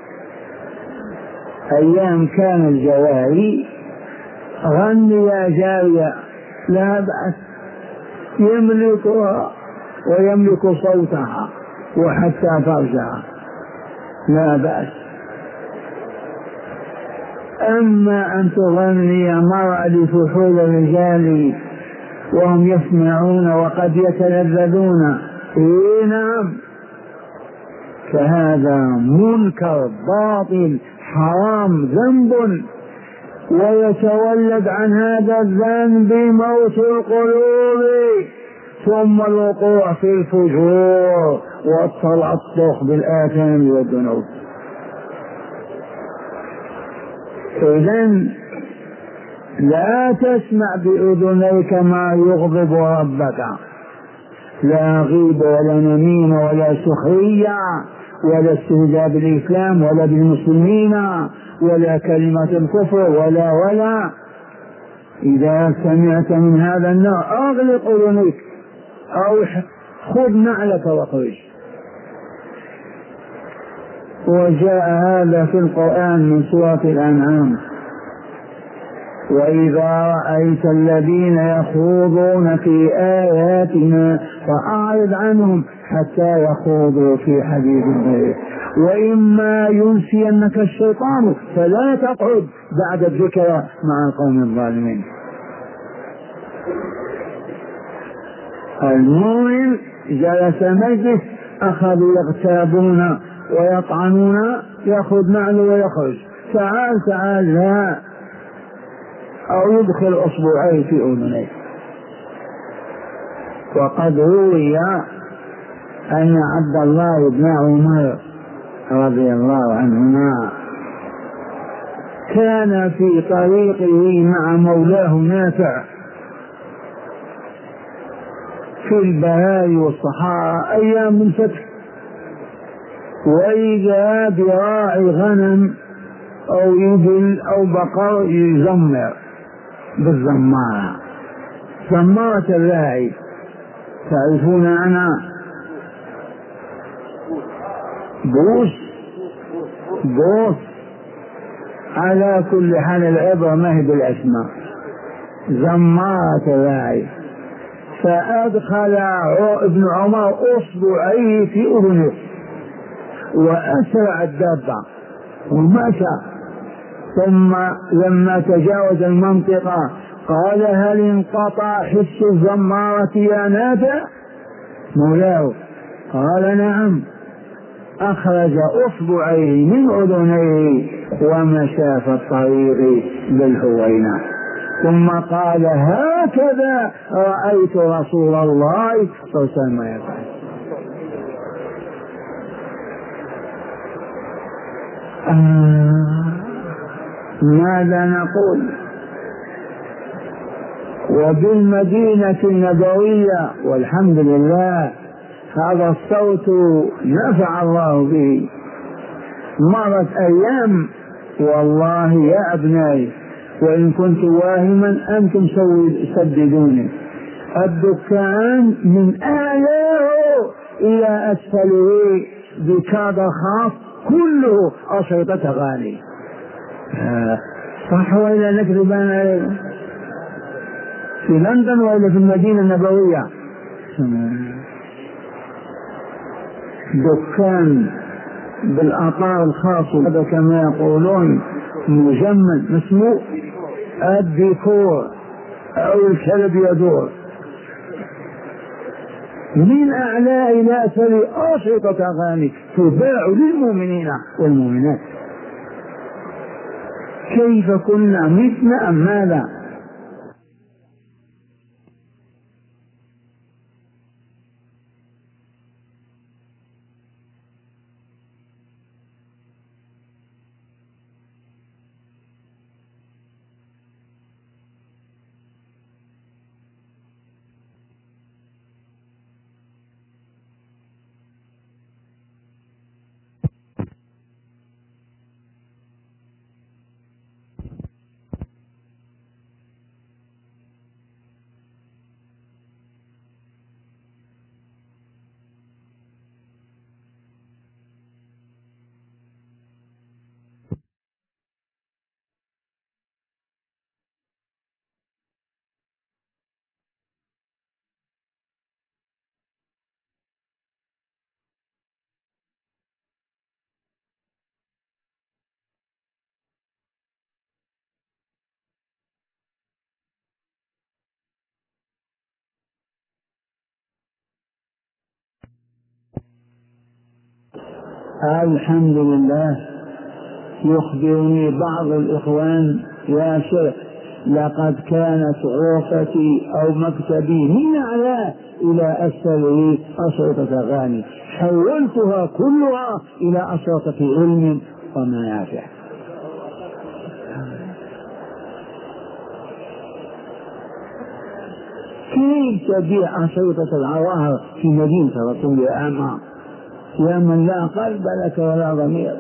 أيام كان الجواري غني يا جارية لا بأس، يملكها ويملك صوتها وحتى فرجها لا بأس. أما أن تغني مرأة لفحول الرجال وهم يسمعون وقد يتلذذون، إيه نعم، فهذا منكر باطل حرام ذنب، ويتولد عن هذا الذنب موت القلوب ثم الوقوع في الفجور والتلطخ بالآثام والذنوب. إذن لا تسمع بأذنيك ما يغضب ربك، لا غيب ولا نميم ولا سخرية ولا استهزاء بالإسلام ولا بالمسلمين ولا كلمة الكفر ولا ولا. إذا سمعت من هذا النوع أغلق أذنيك أو خذ نعلك واخرج. وجاء هذا في القرآن من سورة الأنعام: وإذا رأيت الذين يخوضون في آياتنا فأعرض عنهم حتى يخوضوا في حديث غيره، وإما ينسينك الشيطان فلا تقعد بعد الذكرى مع القوم الظالمين. المؤمن جلس مجلس أخذوا يغتابون ويطعنون يأخذ معه ويخرج، تعال تعال لا، أو يدخل أصبعيه في أذنيه. وقد روي أن عبد الله بن عمر رضي الله عنهما كان في طريقه مع مولاه نافع في البهاء والصحراء أيام الفتح، وإذا براعي غنم أو إبل أو بقر يزمر بالزمارة، زمارة الراعي، تعرفون أنا بوس بوس. على كل حال العبرة ما هي بالأسماء، زمارة راعي. فأدخل ابن عمر أصبعيه في أذنه وأسرع الدابة ومشى، ثم لما تجاوز المنطقة قال هل انقطع حس الزمارة يا نافع مولاه؟ قال نعم. أخرج أصبعيه من أذنيه ومشى في الطريق بالهوينة، ثم قال هكذا رأيت رسول الله صلى الله عليه وسلم يفعل. آه ماذا نقول؟ وبالمدينة النبوية والحمد لله هذا الصوت نفع الله به. مرت أيام والله يا أبنائي وإن كنت واهما أنتم سددوني، الدكان من أعلاه إلى أسفله بكاد خاص كله أشرطة غالي. آه. صح وإلا نكذب أنا في لندن وإلا في المدينة النبوية؟ دكان بالأطار الخاصة هذا كما يقولون مجمل اسمه الديكور أو الكلب يدور، من أعلى إلى أسفل أشرطة أغاني تباع للمؤمنين والمؤمنات. كيف كنا متنا أم ماذا؟ الحمد لله. يخبرني بعض الإخوان يا شيخ لقد كانت غرفتي أو مكتبي من أعلى إلى أسفل أشرطة أغاني، حولتها كلها إلى أشرطة علم ومنافع. كيف تبيع أشرطة العواهر في مدينة رسول الله يا من لا قلب لك ولا ضمير؟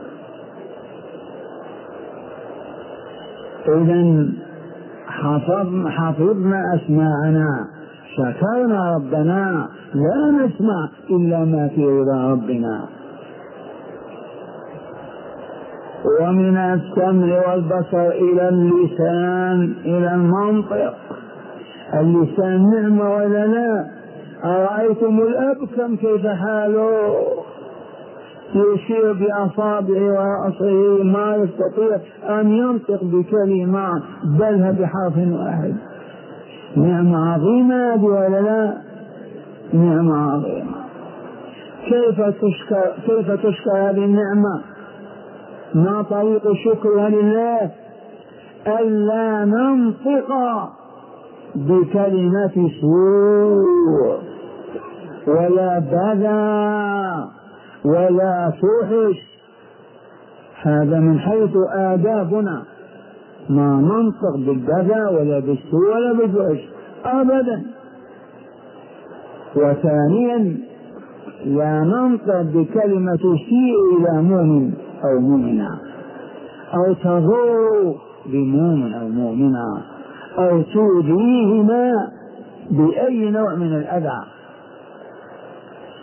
إذن حفظنا, حفظنا أسماءنا، شكرنا ربنا، لا نسمع إلا ما في رضا ربنا. ومن السمع والبصر إلى اللسان إلى المنطق. اللسان نعمة ولا لا؟ أرأيتم الأبكم كيف حاله؟ يشير بأصابعه ورأسه ما يستطيع أن ينطق بكلمة بلها بحرف واحد. نعمة عظيمة هذه ولا لا؟ نعمة عظيمة. كيف تشكر كيف تشكر هذه النعمة؟ ما طريق شكرها لله؟ ألا ننطق بكلمة سوء ولا بذى ولا فحش. هذا من حيث آدابنا، ما ننطق بالبذى ولا بالسوء ولا بالفحش أبدا. وثانيا لا ننطق بكلمة سيء إلى مؤمن أو مؤمنة، أو تضر بمؤمن أو مؤمنة، أو تؤذيهما بأي نوع من الأذى.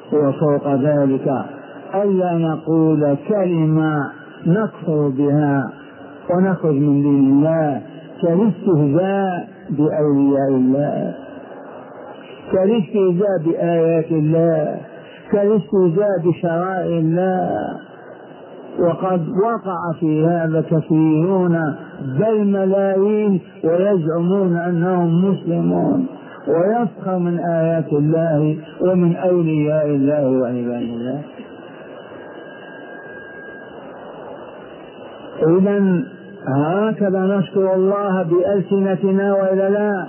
وفوق ذلك ألا نقول كلمة نكفر بها ونخرج من دين الله كالاستهزاء بأولياء الله، كالاستهزاء بآيات الله، كالاستهزاء بشرائع الله. وقد وقع في هذا كثيرون بل ملايين ويزعمون أنهم مسلمون ويسخر من آيات الله ومن أولياء الله وعباد الله. إذن هكذا نشكر الله بألسنتنا وإلا لا؟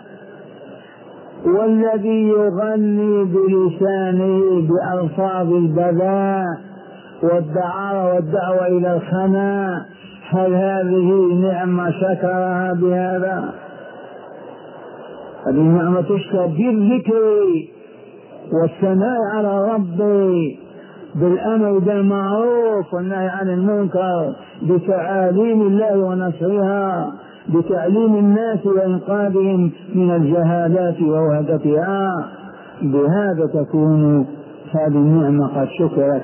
والذي يغني بلسانه بألفاظ البذاء والدعارة والدعوة إلى الخناء، هل هذه نعمة شكرها بهذا؟ هذه نعمة تشكر بالذكر والثناء على ربي، بالأمر بالمعروف والنهي عن المنكر، بتعاليم الله ونشرها، بتعليم الناس وإنقاذهم من الجهالات ووهدتها. بهذا تكون هذه النعمة قد شكرت.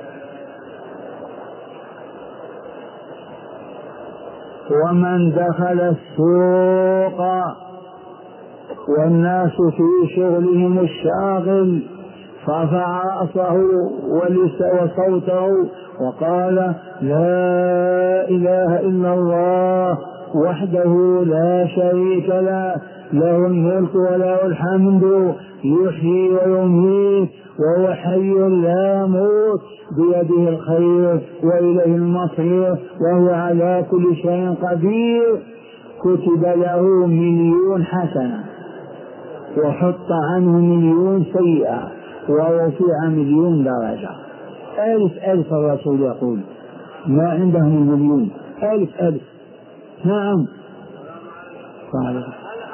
ومن دخل السوق والناس في شغلهم الشاغل فرفع رأسه وصوته وقال لا إله إلا الله وحده لا شريك له، له الملك وله الحمد يحيي ويميت وهو حي لا يموت بيده الخير وإليه المصير وهو على كل شيء قدير، كتب له مليون حسنة وحط عنه مليون سيئة ورفع مليون درجة. ألف ألف الرسول يقول ما عندهم المليون، ألف ألف. نعم صحيح.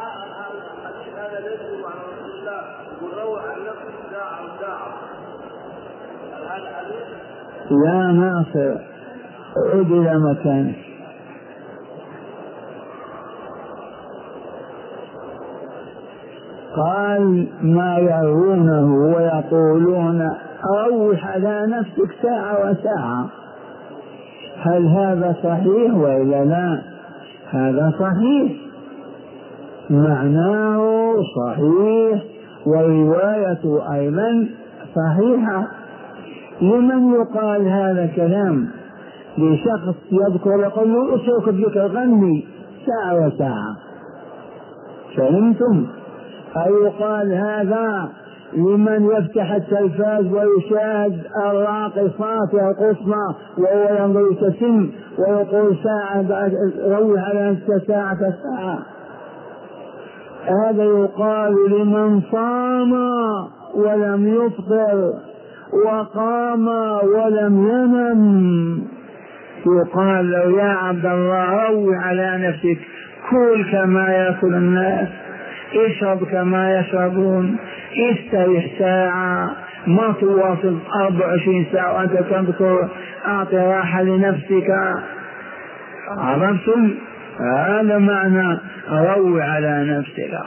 لا ناصر عد إلى مكانه. قال ما يرونه ويقولون روح على نفسك ساعة وساعة. هل هذا صحيح وإلا لا؟ هذا صحيح، معناه صحيح والرواية أيضا صحيحة. لمن يقال هذا كلام؟ لشخص يذكر يقول له اترك الذكر غني ساعة وساعة، فهمتم؟ أو يقال هذا لمن يفتح التلفاز ويشاهد الراقصات القصمى وهو ينظر يبتسم ويقول ساعة روح على نفسك ساعة ساعة. هذا يقال لمن صام ولم يفطر وقام ولم ينم. يقال له يا عبد الله روح على نفسك، كل كما يأكل الناس، اشرب كما يشربون، استريح ساعة، ما تواصل أربع وعشرين ساعة وأنت تذكر، أعطي راحة لنفسك. عرفتم؟ هذا معنى روح على نفسك.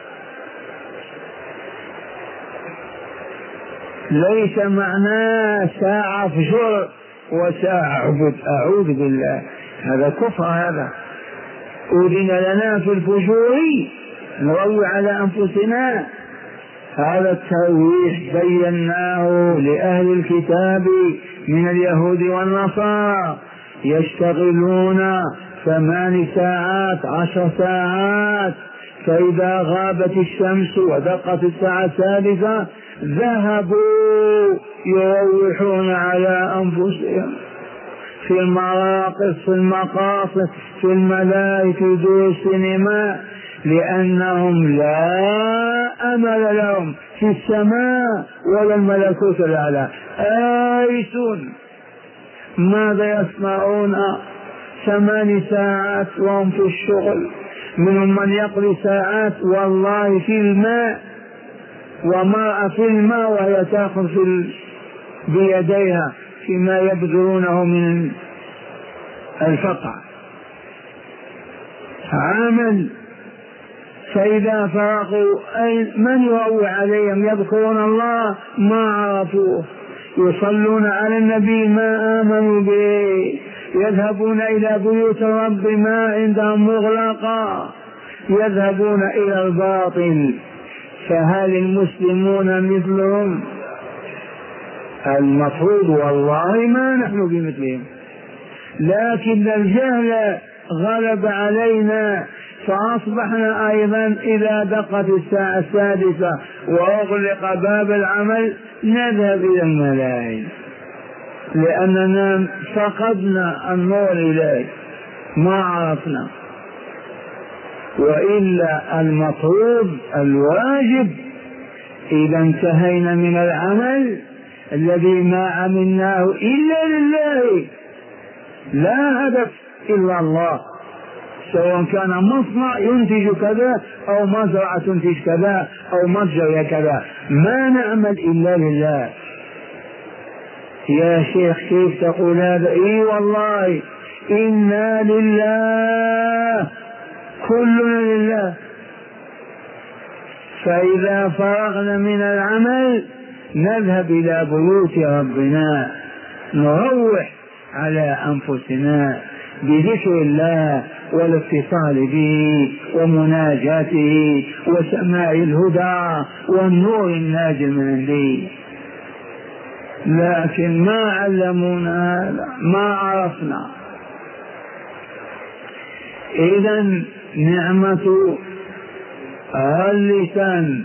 ليس معناه ساعة فجر وساعة عبد، أعوذ بالله، هذا كفر. هذا أذن لنا في الفجور نروي على أنفسنا. هذا الترويح بيناه لأهل الكتاب من اليهود والنصارى، يشتغلون ثمان ساعات عشر ساعات، فإذا غابت الشمس ودقت الساعة الثالثة ذهبوا يروحون على أنفسهم في المراقص، في المقاصد، في الملاهي، في دور السينما، لأنهم لا أمل لهم في السماء ولا الملكوت الأعلى، آيسون. ماذا يصنعون؟ ثمان ساعات وهم في الشغل، منهم من يقضي ساعات والله في الماء، ومرأة في الماء وهي تأخذ في بيديها فيما يبذلونه من الفقع عمل. فإذا فرغوا من يروي عليهم يذكرون الله ما عرفوه، يصلون على النبي ما آمنوا به، يذهبون إلى بيوت الرب ما عندهم مغلقة، يذهبون إلى الباطل. فهل المسلمون مثلهم؟ المفروض والله ما نحن بمثلهم، لكن الجهل غلب علينا فأصبحنا أيضا إذا دقت الساعة السادسة وأغلق باب العمل نذهب إلى الملاهي، لأننا فقدنا النور إليه ما عرفنا. وإلا المفروض الواجب إذا انتهينا من العمل الذي ما عملناه إلا لله، لا هدف إلا الله، سواء كان مصنع ينتج كذا أو مزرعة تنتج كذا أو متجر كذا، ما نعمل إلا لله. يا شيخ كيف تقول هذا؟ إي والله إنا لله، كلنا لله. فإذا فرغنا من العمل نذهب إلى بيوت ربنا، نروح على أنفسنا بذكر الله والاتصال به ومناجاته وسماع الهدى والنور الناجم من عنده. لكن ما علمونا هذا، ما عرفنا. إذن نعمة اللسان.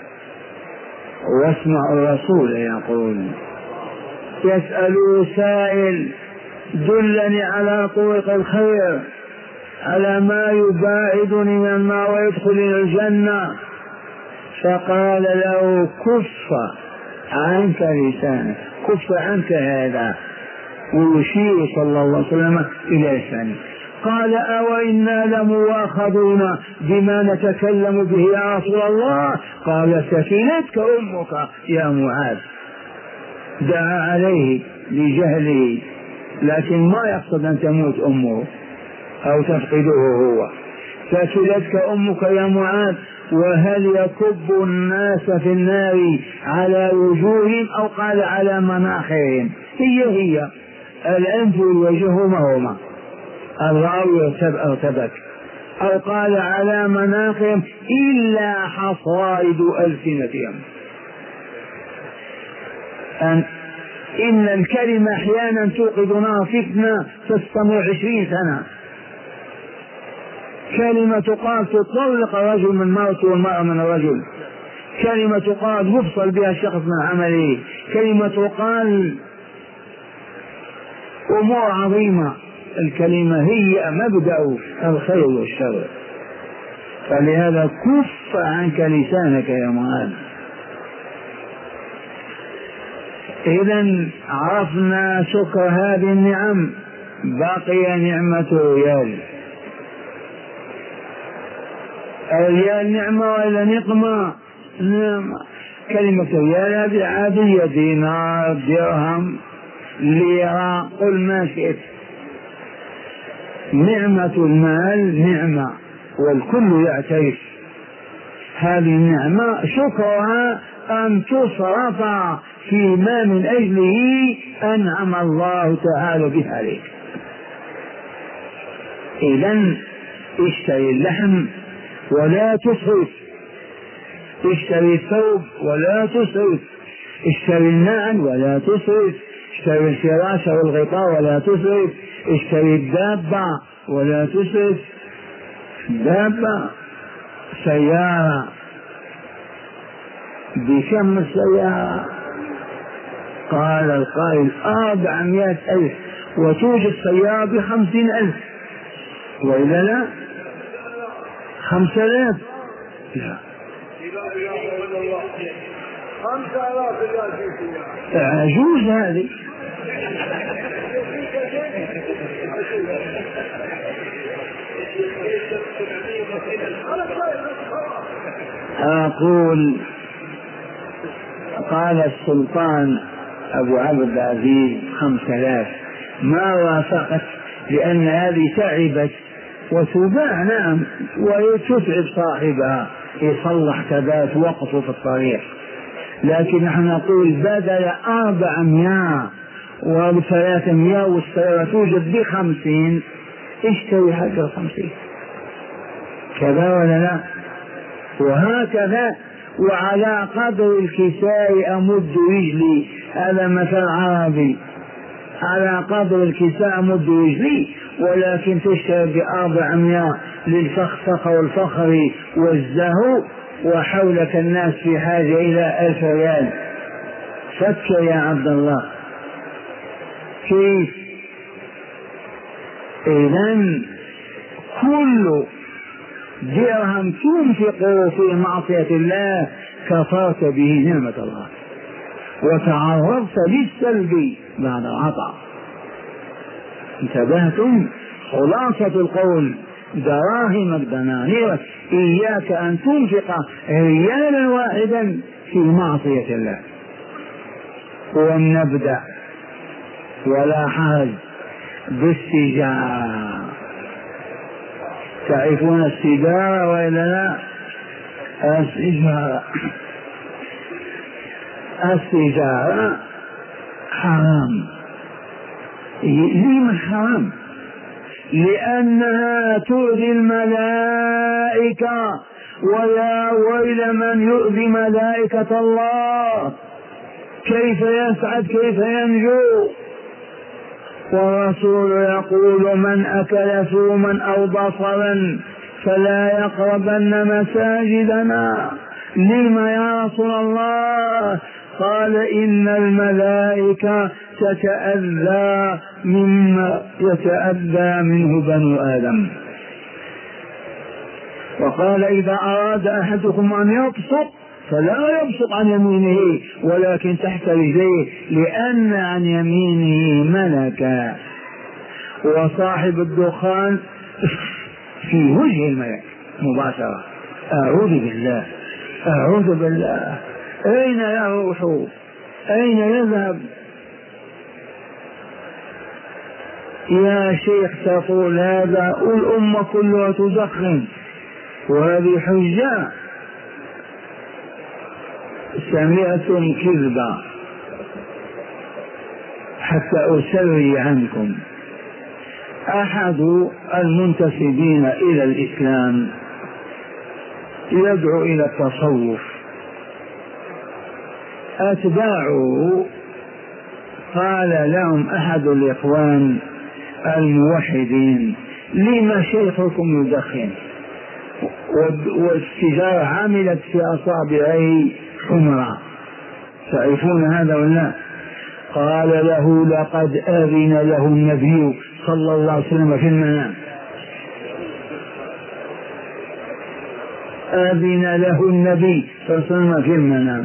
واسمع الرسول يقول: يسأل سائل دلني على طرق الخير، على ما يباعدني من النار ويدخلني الجنة، فقال له: كف عنك لسانك، كف عنك هذا، ويشير صلى الله عليه وسلم إلى لسانه. قال: أو إنا لمواخذون بما نتكلم به يا رسول الله؟ قال: سفلتك أمك يا معاذ. دعا عليه لجهله، لكن ما يقصد أن تموت أمه أو تفقده هو. سفلتك أمك يا معاذ. وهل يكب الناس في النار على وجوههم أو قال على مناخرهم؟ هي هي الأنف والوجه هما هما، الراوي ارتبك، أو قال على مناخرهم إلا حصائد ألسنتهم. أن إن الكلمة أحيانا توقد نار فتنة تستمر عشرين سنة. كلمة تقال تطلق الرجل من مرته والمرأة من الرجل، كلمة تقال يفصل بها الشخص من عمله، كلمة تقال أمور عظيمة. الكلمة هي مبدأ الخير والشر. فلهذا كف عنك لسانك يا معاذ. إذن عرفنا شكر هذه النعم، بقي نعمة الريال. الريال نعمة ولا نقمة؟ نعمة. كلمة ريال هذه عادية، دينار، درهم، ليرة، قل ما شئت. نعمة المال نعمة والكل يعترف هذه النعمة، شكرها أن تصرف فيما من أجله أنعم الله تعالى به عليك. إذن اشتري اللحم ولا تسرف، اشتري الثوب ولا تسرف، اشتري النعل ولا تسرف، اشتري الفراش والغطاء ولا تسرف، اشتري الدابة ولا تسرف. دابة سيارة بكم السيارة؟ قال القائل أربعمائة ألف، وتوجد سيارة بخمسين ألف، وإلا لا خمسة آلاف، لا عجوز هذه. أقول قال السلطان أبو عبد العزيز خمسة آلاف، ما وافقت، لأن هذه تعبت وتباع نعم وتتعب صاحبها، يصلح كذا وقفه في الطريق، لكن نحن نقول بدل أربعمائة وثلاثمائة والسيارة توجد بخمسين اشتري حق الخمسين، كذا ولا لا؟ وهكذا. وعلى قدر الكساء أمد رجلي، هذا مثل عربي، على قدر الكساء أمد رجلي، ولكن تشتري بأربعمائة للفخفخ والفخر والزهو، وحولك الناس في حاجة إلى ألف ريال. فكر يا عبد الله كيف. إذن كل درهم تنفقه في معصية الله كفرت به نعمة الله وتعرضت للسلب بعد العطاء. انتبهتم؟ خلاصة القول دراهم دنانير، إياك أن تنفق ريالا واحدا في معصية الله. ونبدأ ولا حرج بالسجارة. تعرفون السجارة وإلا لا؟ السجارة السجارة حرام. لما حرام؟ لأنها تؤذي الملائكة، ويا ويل من يؤذي ملائكة الله، كيف يسعد كيف ينجو؟ والرسول يقول من أكل ثوما أو بصلا فلا يقربن مساجدنا. لما يا رسول الله؟ قال إن الملائكة تتأذى مما يتأذى منه بنو آدم. وقال إذا أراد أحدكم أن يبصق فلا يبصق عن يمينه ولكن تحت رجليه، لأن عن يمينه ملكا، وصاحب الدخان في وجه الملك مباشرة. أعوذ بالله أعوذ بالله. أين يروح؟ أين يذهب؟ يا شيخ تقول هذا والأمة كلها تدخن، وهذه حجة؟ سمعتم كذبا حتى أسري عنكم. أحد المنتسبين إلى الإسلام يدعو إلى التصوف، أتباعه قال لهم أحد الإخوان الموحدين لما شيخكم يدخن والسجارة عملت في أصابعه حمرة؟ تعرفون هذا ولا؟ قال له لقد أذن له النبي صلى الله عليه وسلم في المنام، أذن له النبي صلى الله عليه وسلم في المنام.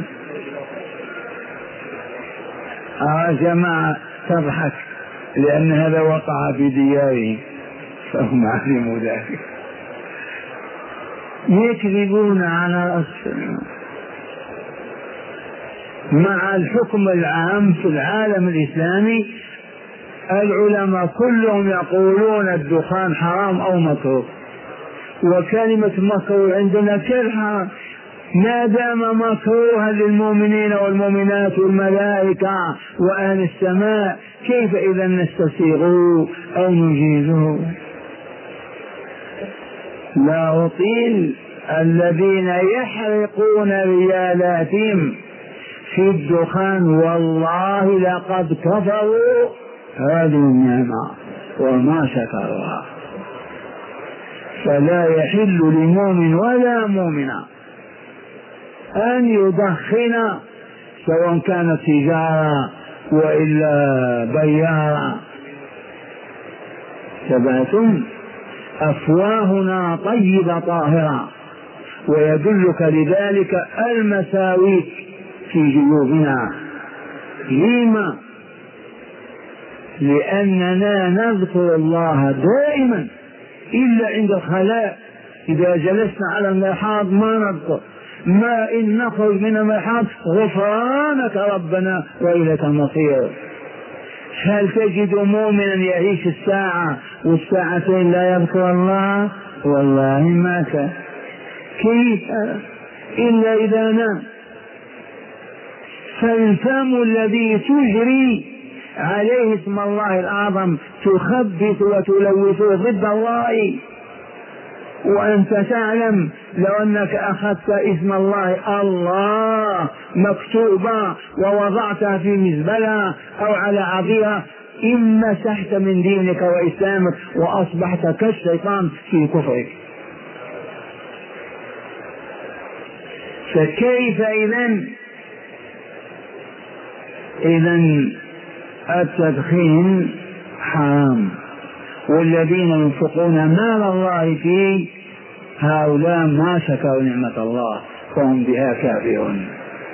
آه جماعة تضحك لأن هذا وقع في ديارهم فهم علموا ذلك. يكذبون على السنة مع الحكم العام في العالم الإسلامي. العلماء كلهم يقولون الدخان حرام أو مكروه، وكلمة مكروه عندنا كالحرام ما دام مكروها للمؤمنين والمؤمنات والملائكة وأهل السماء، كيف إذا نستسيغه أو نجيزه؟ لا أطيل الذين يحرقون ريالاتهم في الدخان والله لقد كفروا هذه النعمة وما شكرها. فلا يحل لمؤمن ولا مؤمنة أن يدخن سواء كانت تجارة وإلا بيارة. ثباتم أفواهنا طيبة طاهرة، ويدلك لذلك المساويك في جيوبنا. لما؟ لأننا نذكر الله دائما إلا عند الخلاء. إذا جلسنا على المرحاض ما نذكر، ما إن نخرج من المرحاض غفرانك ربنا وإليك المصير. هل تجد مؤمنا يعيش الساعة والساعتين لا يذكر الله؟ والله ما كان. كيف؟ إلا إذا نام. فالفم الذي تجري عليه اسم الله الأعظم تخبث وتلوثه ضد الله، وأنت تعلم لو أنك أخذت اسم الله الله مكتوبا ووضعتها في مزبلة أو على عضيها إن مسحت من دينك وإسلامك وأصبحت كالشيطان في كفرك. فكيف إذن إذن التدخين حرام، والذين ينفقون مال الله فيه هؤلاء ما شكروا نعمة الله فهم بها كافرون.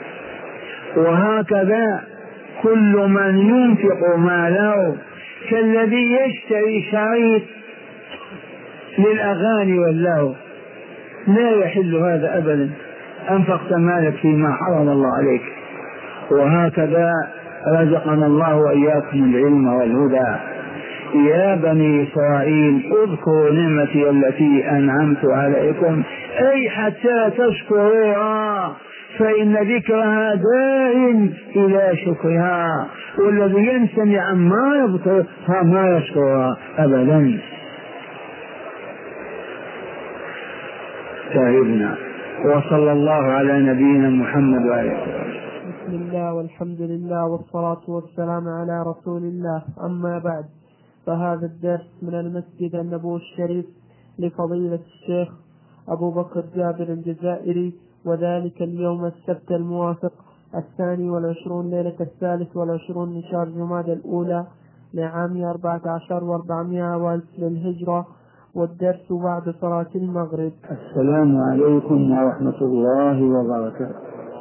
وهكذا كل من ينفق ماله كالذي يشتري شريط للأغاني واللهو، لا يحل هذا أبدا، أنفقت مالك فيما حرم الله عليك. وهكذا رزقنا الله وإياكم العلم والهدى. يا بني إسرائيل اذكروا نعمتي التي أنعمت عليكم، أي حتى تشكروها، فإن ذكرها داع إلى شكرها، والذي ينسى عما يذكرها ما يشكرها أبدا. تعبنا. وصلى الله على نبينا محمد وعلى آله. بسم الله والحمد لله والصلاة والسلام على رسول الله. أما بعد، فهذا الدرس من المسجد النبوي الشريف لفضيلة الشيخ أبو بكر جابر الجزائري، وذلك اليوم السبت الموافق الثاني والعشرون ليلة الثالث والعشرون من شهر جمادى الأولى لعام أربعة عشر وأربعمائة والف للهجرة، والدرس بعد صلاة المغرب. السلام عليكم ورحمة الله وبركاته.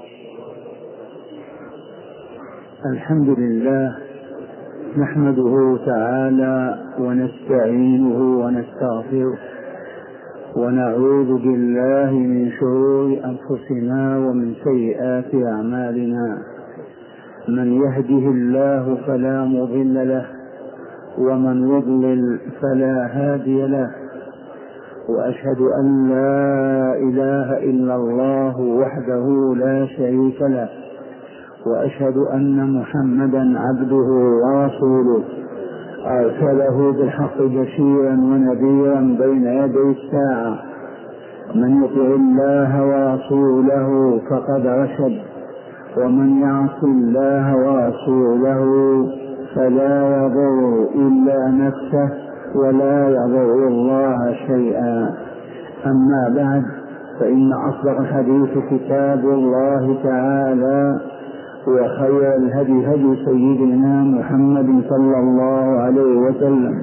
الحمد لله نحمده تعالى ونستعينه ونستغفره ونعوذ بالله من شرور أنفسنا ومن سيئات أعمالنا. من يهده الله فلا مضل له ومن يضلل فلا هادي له، وأشهد أن لا إله إلا الله وحده لا شريك له، وأشهد أن محمدا عبده ورسوله أرسله بالحق بشيرا ونذيرا بين يدي الساعة. من يطع الله ورسوله فقد رشد، ومن يعص الله ورسوله فلا يضر إلا نفسه ولا يضر الله شيئا. أما بعد، فإن أصدق الحديث كتاب الله تعالى، وخير الهدي هدي سيدنا محمد صلى الله عليه وسلم،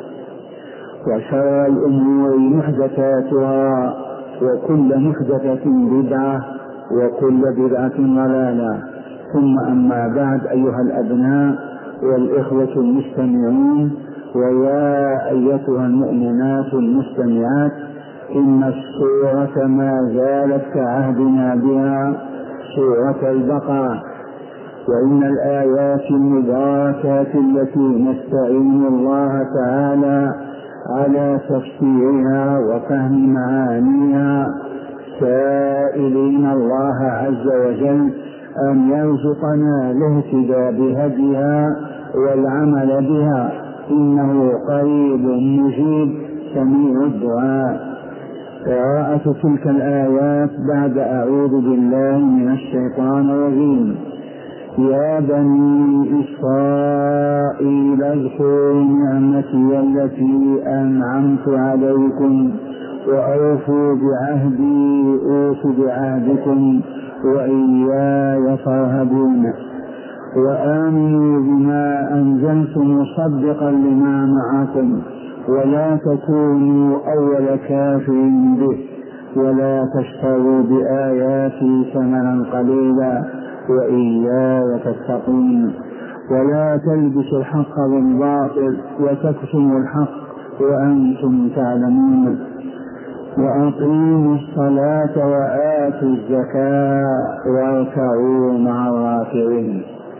وشر الأمور محدثاتها، وكل محدثة بدعة، وكل بدعة ضلالة. ثم أما بعد، أيها الأبناء والإخوة المستمعون، ويا أيتها المؤمنات المستمعات، إن السورة ما زالت كعهدنا بها سورة البقرة، وإن الآيات المباركات التي نستعين الله تعالى على تفسيرها وفهم معانيها، سائلين الله عز وجل أن يرزقنا الاهتداء بهديها والعمل بها، إنه قريب مجيب سميع الدعاء. قراءة تلك الآيات بعد أعوذ بالله من الشيطان الرجيم. يا بني إسرائيل اذكروا نعمتي التي أنعمت عليكم وأوفوا بعهدي أوف بعهدكم وإياي فارهبون، وآمنوا بما أنزلت مصدقا لما معكم، ولا تكونوا أول كافر به، ولا تشتروا بآياتي ثمنا قليلا وإياي فاتقون، ولا تلبسوا الحق بالباطل وتكتموا الحق وأنتم تعلمون، وأقيموا الصلاة وآتوا الزكاة واركعوا مع الراكعين.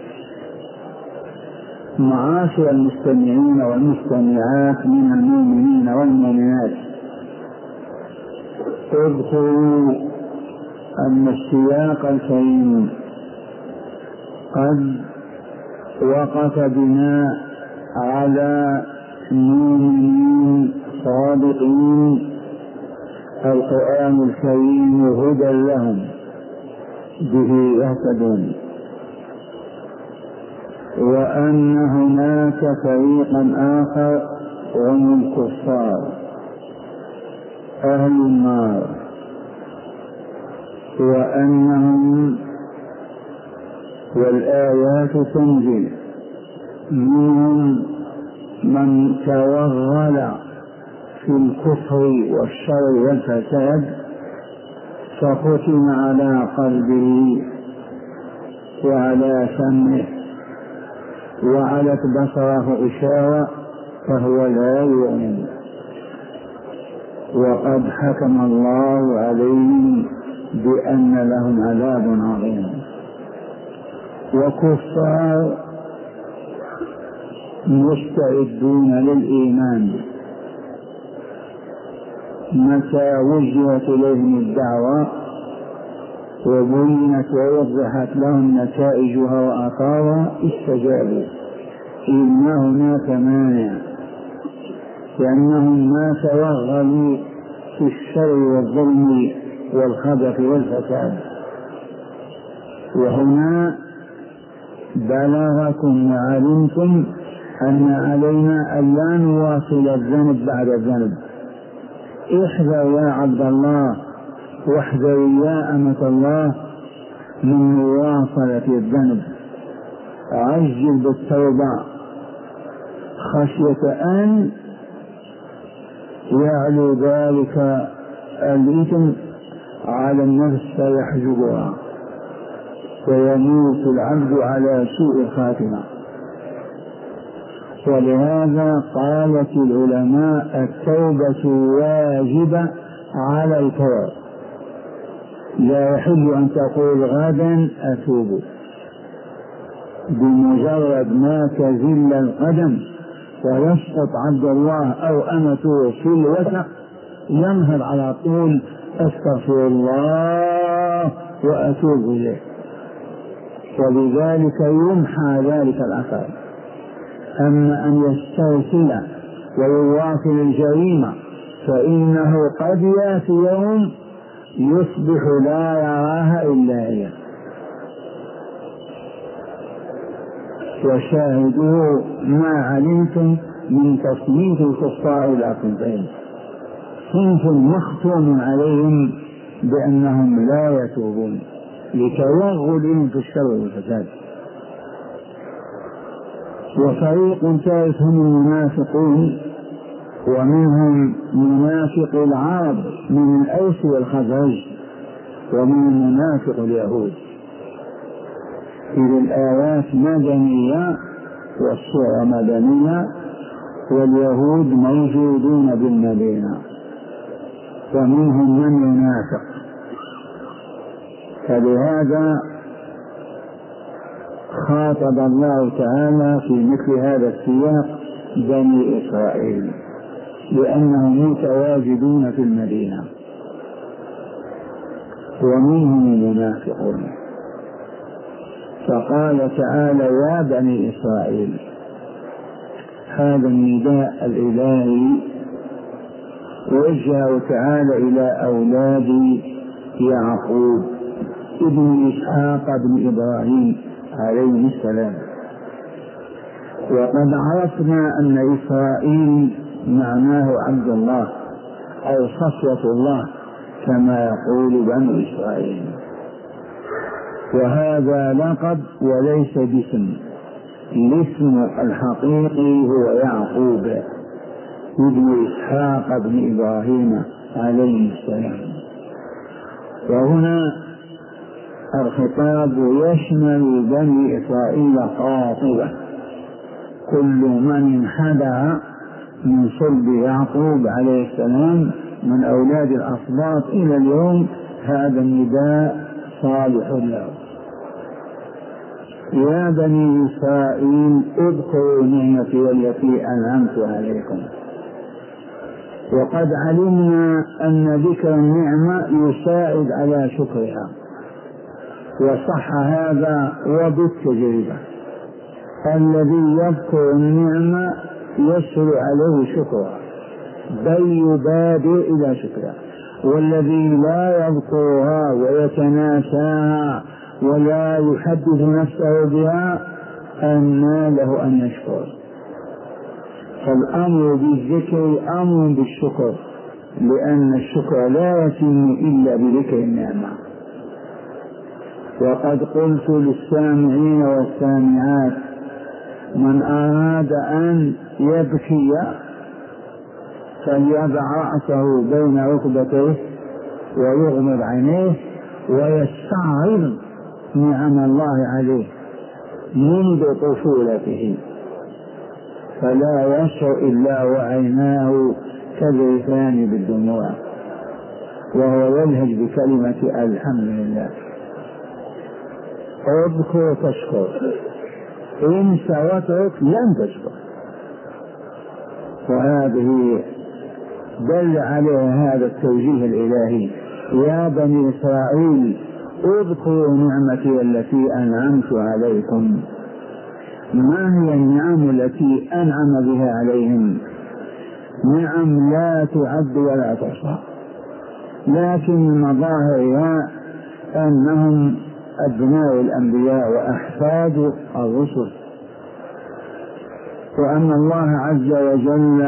معاشر المستمعين والمستمعات من المؤمنين والمؤمنات، اذكروا أن السياق الكريم قد وقف بنا على مؤمنين صادقين القرآن الكريم هدى لهم به يهتدون، وأن هناك فريقا آخر هم الكفار أهل النار، وأنهم والآيات تنزل منهم من توغل في الكفر والشر والفساد فختم على قلبه وعلى سمعه وعلت بصره إشارة فهو لا يؤمن، وقد حكم الله عليهم بأن لهم عذاب عظيم. وكفار مستعدون للإيمان متى وجهت إليهم الدعوة وبينت ووضحت لهم نتائجها وآثارها استجابوا. إن هناك مانع، لأنهم ما توغلوا في الشر والظلم والخبث والفساد. وهنا بلغكم وعلمتم أن علينا أن لا نواصل الذنب بعد الذنب. احذر يا عبد الله واحذر يا أمة الله من مواصلة الذنب، عجل بالتوبة خشية أن يعلو ذلك الإثم على النفس فيحجبها ويموت العبد على سوء الخاتمة. ولهذا قالت العلماء التوبة واجبة على الفور، لا يحل أن تقول غدا أتوب، بمجرد ما تزل القدم ويسقط عبد الله أو أمته في الوسق ينهض على طول أستغفر الله وأتوب إليه، ولذلك يمحى ذلك الأثر. أما أن يسترسل ويواصل الجريمة فإنه قد يأتي يوم يصبح لا يراها إلا هي. وشاهدوا ما علمتم من تصنيف الكفار إلى صنفين: صنف مختوم عليهم بأنهم لا يتوبون لتوغلهم في الشر والفساد، وفريق ثالث هم المنافقون، ومنهم منافق العرب من الأوس والخزرج، ومن المنافق اليهود. إذ الآيات مدنية والسورة مدنية، واليهود موجودون بالمدينة، ومنهم من ينافق. فلهذا خاطب الله تعالى في مثل هذا السياق بني إسرائيل لأنهم متواجدون في المدينة، ومنهم المنافقون. فقال تعالى يا بني إسرائيل، هذا النداء الإلهي وجهه تعالى إلى أولاد يعقوب ابن إسحاق بن إبراهيم عليه السلام. وقد عرفنا أن إسرائيل معناه عبد الله أو صفوة الله كما يقول بنو إسرائيل، وهذا لقب وليس باسم. الاسم الحقيقي هو يعقوب ابن إسحاق بن إبراهيم عليه السلام. وهنا الخطاب يشمل بني إسرائيل قاطبة، كل من انحدر من صلب يعقوب عليه السلام من أولاد الأصباط إلى اليوم هذا النداء صالح له. يا بني إسرائيل اذكروا نعمتي التي أنعمت عليكم. وقد علمنا أن ذكر النعمة يساعد على شكرها، وصح هذا وبالتجربة. الذي يذكر النعمة يسهل عليه شكرها بل يبادر إلى شكرها، والذي لا يذكرها ويتناساها ولا يحدث نفسه بها أنى له أن يشكر. فالأمر بالذكر أمر بالشكر، لأن الشكر لا يتم إلا بذكر النعمة. وقد قلت للسامعين والسامعات: من أراد أن يبكي فليضع رأسه بين ركبتيه ويغمض عينيه ويستعرض نعم الله عليه منذ طفولته، فلا يشعر إلا وعيناه تذرفان بالدموع وهو يلهج بكلمة الحمد لله. اذكر تشكر، انس واترك لن تشكر. وهذه دل عليها هذا التوجيه الإلهي: يا بني إسرائيل اذكروا نعمتي التي أنعمت عليكم. ما هي النعم التي أنعم بها عليهم؟ نعم لا تعد ولا تحصى، لكن مظاهرها أنهم أبناء الأنبياء وأحفاد الرسل، وأن الله عز وجل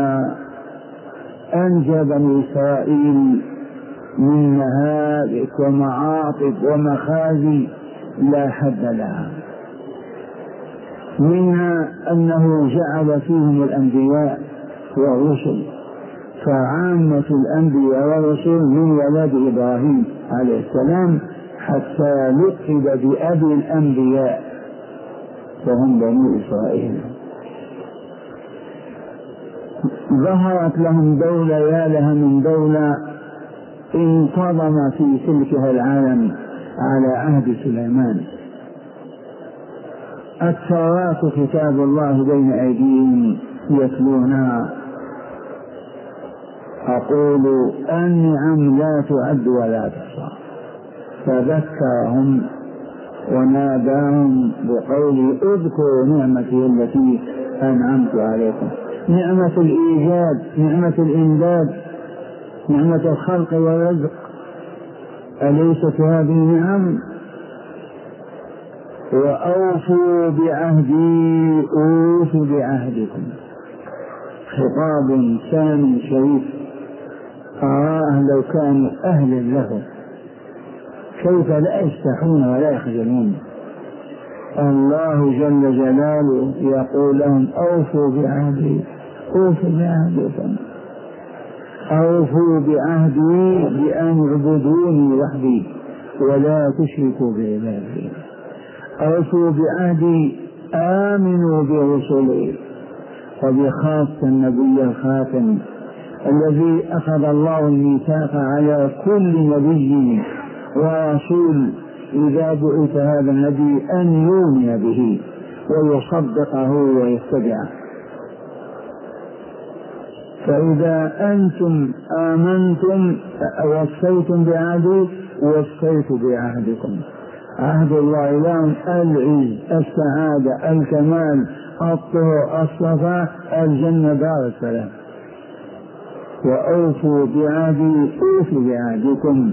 أنجى بني إسرائيل من مهالك ومعاطب ومخازي لا حد لها. منها أنه جعل فيهم الأنبياء والرسل، فعامة الأنبياء والرسل من ولد إبراهيم عليه السلام حتى لقب بأبي الأنبياء وهم بني إسرائيل. ظهرت لهم دولة يا لها من دولة انتظم في سلكها العالم على عهد سليمان. التوراة كتاب الله بين أيديهم يتلونها. أقول النعم لا تعد ولا تحصى، فذكرهم وناداهم بقول اذكروا نعمتي التي أنعمت عليكم. نعمة الإيجاد، نعمة الإمداد، نعمة الخلق والرزق، أليست هذه نعم؟ وأوفوا بعهدي أوف بعهدكم. خطاب سامي شريف أراه لو كانوا أهلا له كيف لا يستحون ولا يخجلون. الله جل جلاله يقول لهم أوفوا بعهدي أوفوا بعهدكم. أوفوا بعهدي بأن اعبدوني وحدي ولا تشركوا بعبادي. أوفوا بعهدي آمنوا برسلي، وبخاصة النبي الخاتم الذي أخذ الله الميثاق على كل نبي ورسول إذا بعث هذا النبي أن يؤمن به ويصدقه ويتبعه. فإذا أنتم آمنتم وفيتم بعهدي وفيت بعهدكم. عهد الله لهم العز، السعادة، الكمال، الطهر، الصفاء، الجنة، دار السلام. وأوفوا بعهدي أوف بعهدكم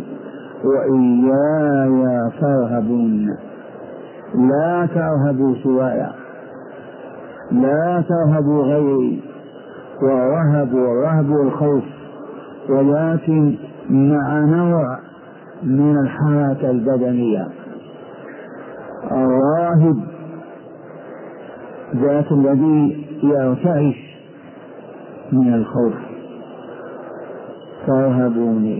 وإياي فارهبون. لا ترهبوا سوايا، لا ترهبوا غيري، ورهبوا الرهب الخوف، ولكن مع نوع من الحركة البدنية. الراهب ذات الذي يرتعش من الخوف. فارهبوني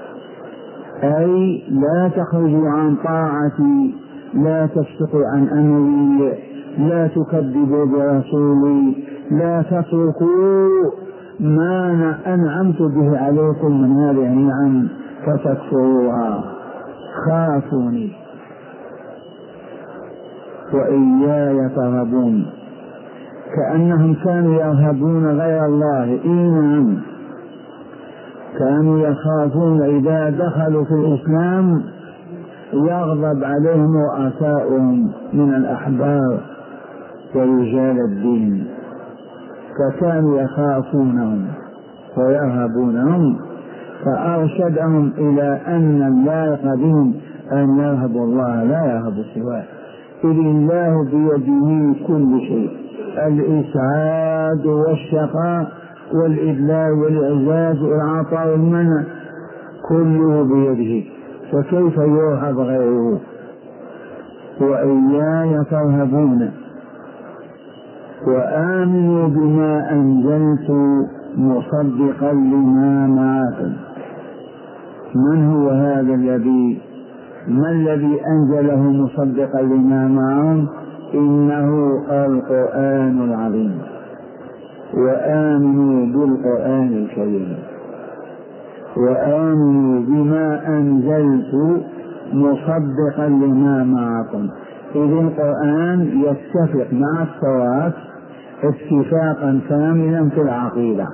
أي لا تخرجوا عن طاعتي، لا تفسقوا عن أمري، لا تكذبوا برسولي، لا تتركوا ما أنعمت به عليكم من هذه النعم فتكفروها. خافوني وإياي ترهبون. كأنهم كانوا يرهبون غير الله. إيمان كانوا يخافون إذا دخلوا في الإسلام يغضب عليهم رؤساؤهم من الأحبار ورجال الدين، فكانوا يخافونهم ويرهبونهم، فأرشدهم إلى أن اللائق بهم أن يرهبوا الله لا يرهبوا سواه، إذ الله بيده كل شيء، الإسعاد والشقاء والإذلال والإعزاز والعطاء والمنع كله بيده، فكيف يرهب غيره؟ وإياي فارهبون وآمنوا بما أنزلت مصدقا لما معكم. من هو هذا الذي ما الذي أنزله مصدقا لما معهم؟ إنه القرآن العظيم، وآمنوا بالقرآن الكريم، وآمنوا بما أنزلت مصدقا لما معكم. إذ القرآن يتفق مع التوراة اتفاقا كاملا في العقيدة،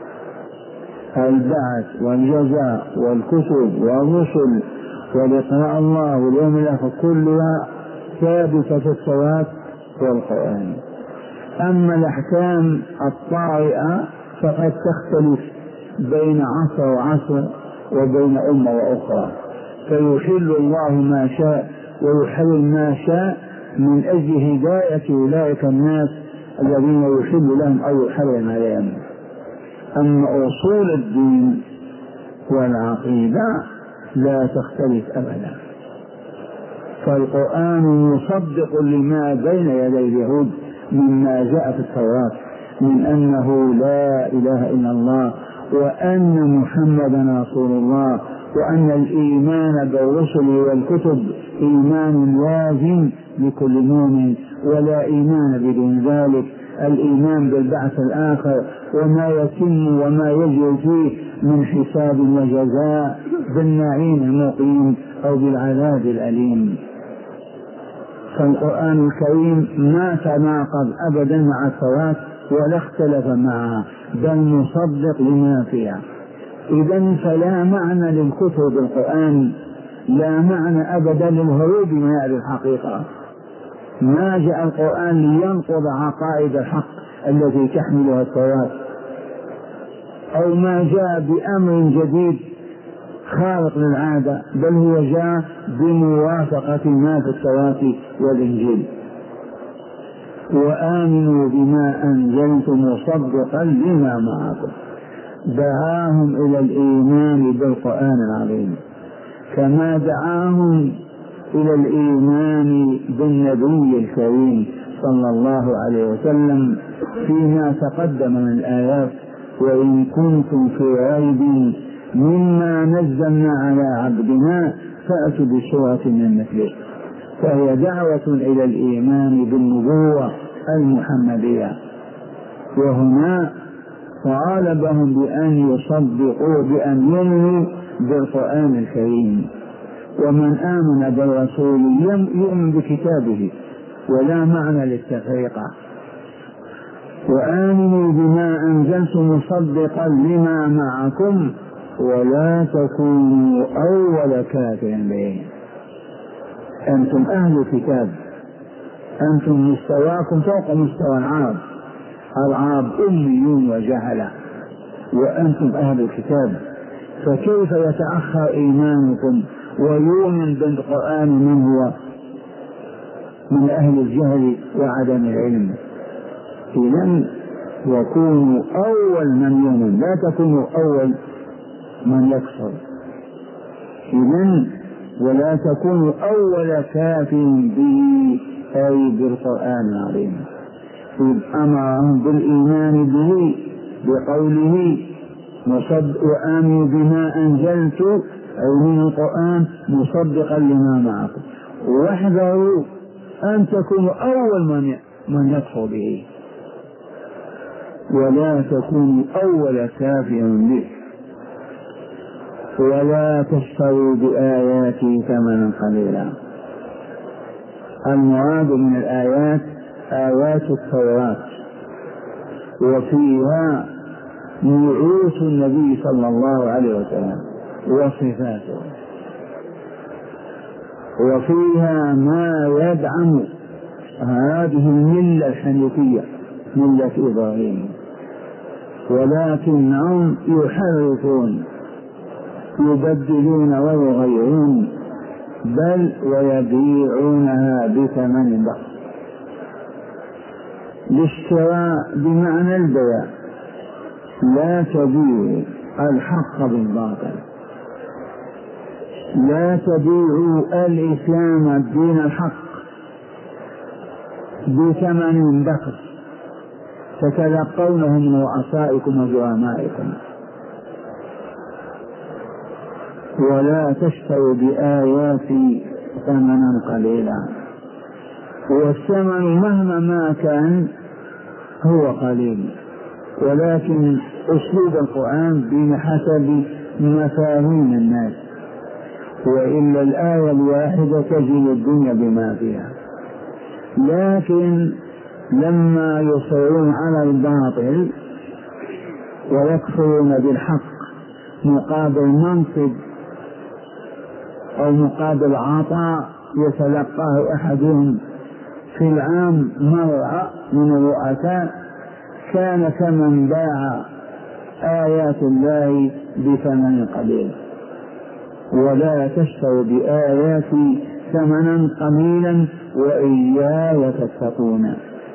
البعث والجزاء والكتب والرسل ولقاء الله واليوم الآخر كلها ثابتة في التوراة والقرآن. أما الأحكام الطارئة فقد تختلف بين عصر وعصر وبين أمة وأخرى، فيحل الله ما شاء ويحل ما شاء من أجل هداية أولئك الناس الذين يحل لهم أو يحرم عليهم. أما أصول الدين والعقيدة لا تختلف أبدا، فالقرآن مصدق لما بين يدي اليهود مما جاء في التوراة من أنه لا إله إلا الله وأن محمدا رسول الله، وأن الإيمان بالرسل والكتب إيمان لازم لكل مؤمن، ولا إيمان بدون ذلك. الإيمان بالبعث الآخر وما يتم وما يجري فيه من حساب وجزاء بالنعيم المقيم أو بالعذاب الأليم. فالقرآن الكريم ما تناقض أبدا مع التوراة ولا اختلف معها، بل مصدق لما فيها. إذن فلا معنى للكفر بالقرآن، لا معنى أبدا للهروب من هذه الحقيقة. ما جاء القرآن لينقض عقائد الحق التي تحملها التوراة، أو ما جاء بأمر جديد خارق للعادة، بل هو جاء بموافقة ما في التوراة والإنجيل. وآمنوا بما أنزلت مصدقا لما معكم، دعاهم إلى الإيمان بالقرآن العظيم كما دعاهم إلى الإيمان بالنبي الكريم صلى الله عليه وسلم فيما تقدم من الآيات: وإن كنتم في ريب مما نزلنا على عبدنا فأتوا بسورة من مثله. فهي دعوة إلى الإيمان بالنبوة المحمدية، وهنا طالبهم بأن يصدقوا بأن يؤمنوا بالقرآن الكريم. ومن آمن بالرسول يؤمن بكتابه، ولا معنى للتفرقة. وآمنوا بما أنزلت مصدقا لما معكم ولا تكونوا أول كافر به. أنتم أهل الكتاب، أنتم مستواكم فوق مستوى العرب، العرب أميون وجهلة، وأنتم أهل الكتاب، فكيف يتأخر إيمانكم ويؤمن بالقرآن من هو من أهل الجهل وعدم العلم؟ إذن وكونوا أول من يؤمن، لا تكونوا أول من يكفر. إذن ولا تكونوا أول كافر به أي بالقرآن العظيم، إذ أمرهم بالإيمان به بقوله مصدق وآمنوا بما أنزلت أي من القرآن مصدقا لما معكم، واحذروا أن تكونوا أول من من يكفر به، ولا تكونوا أول كافر به، ولا تشتروا بآياتي ثمنا قليلا. المراد من الآيات آيات التوراة، وفيها نعوت النبي صلى الله عليه وسلم وصفاته. وفيها ما يدعم هذه الملة الحنيفية ملة إبراهيم، ولكنهم يحرفون يبدلون ويغيرون، بل ويبيعونها بثمن بخس. الاشتراء بمعنى البيع، لا تبيعوا الحق بالباطل، لا تبيعوا الإسلام الدين الحق بثمن بخس تتلقونه من رؤسائكم وزعمائكم. ولا تشتروا بآياتي ثمنا قليلا، والثمن مهما ما كان هو قليل، ولكن أسلوب القرآن بحسب مفاهيم الناس، وإلا الآية الواحدة تجد الدنيا بما فيها. لكن لما يصرون على الباطل ويكفرون بالحق مقابل منصب أو مقابل عطاء يتلقاه أحدهم في العام مرة من الرؤساء، كان كمن باع آيات الله بثمن قليل. ولا تشتروا بآياتي ثمنا قليلا وإياي تتقون،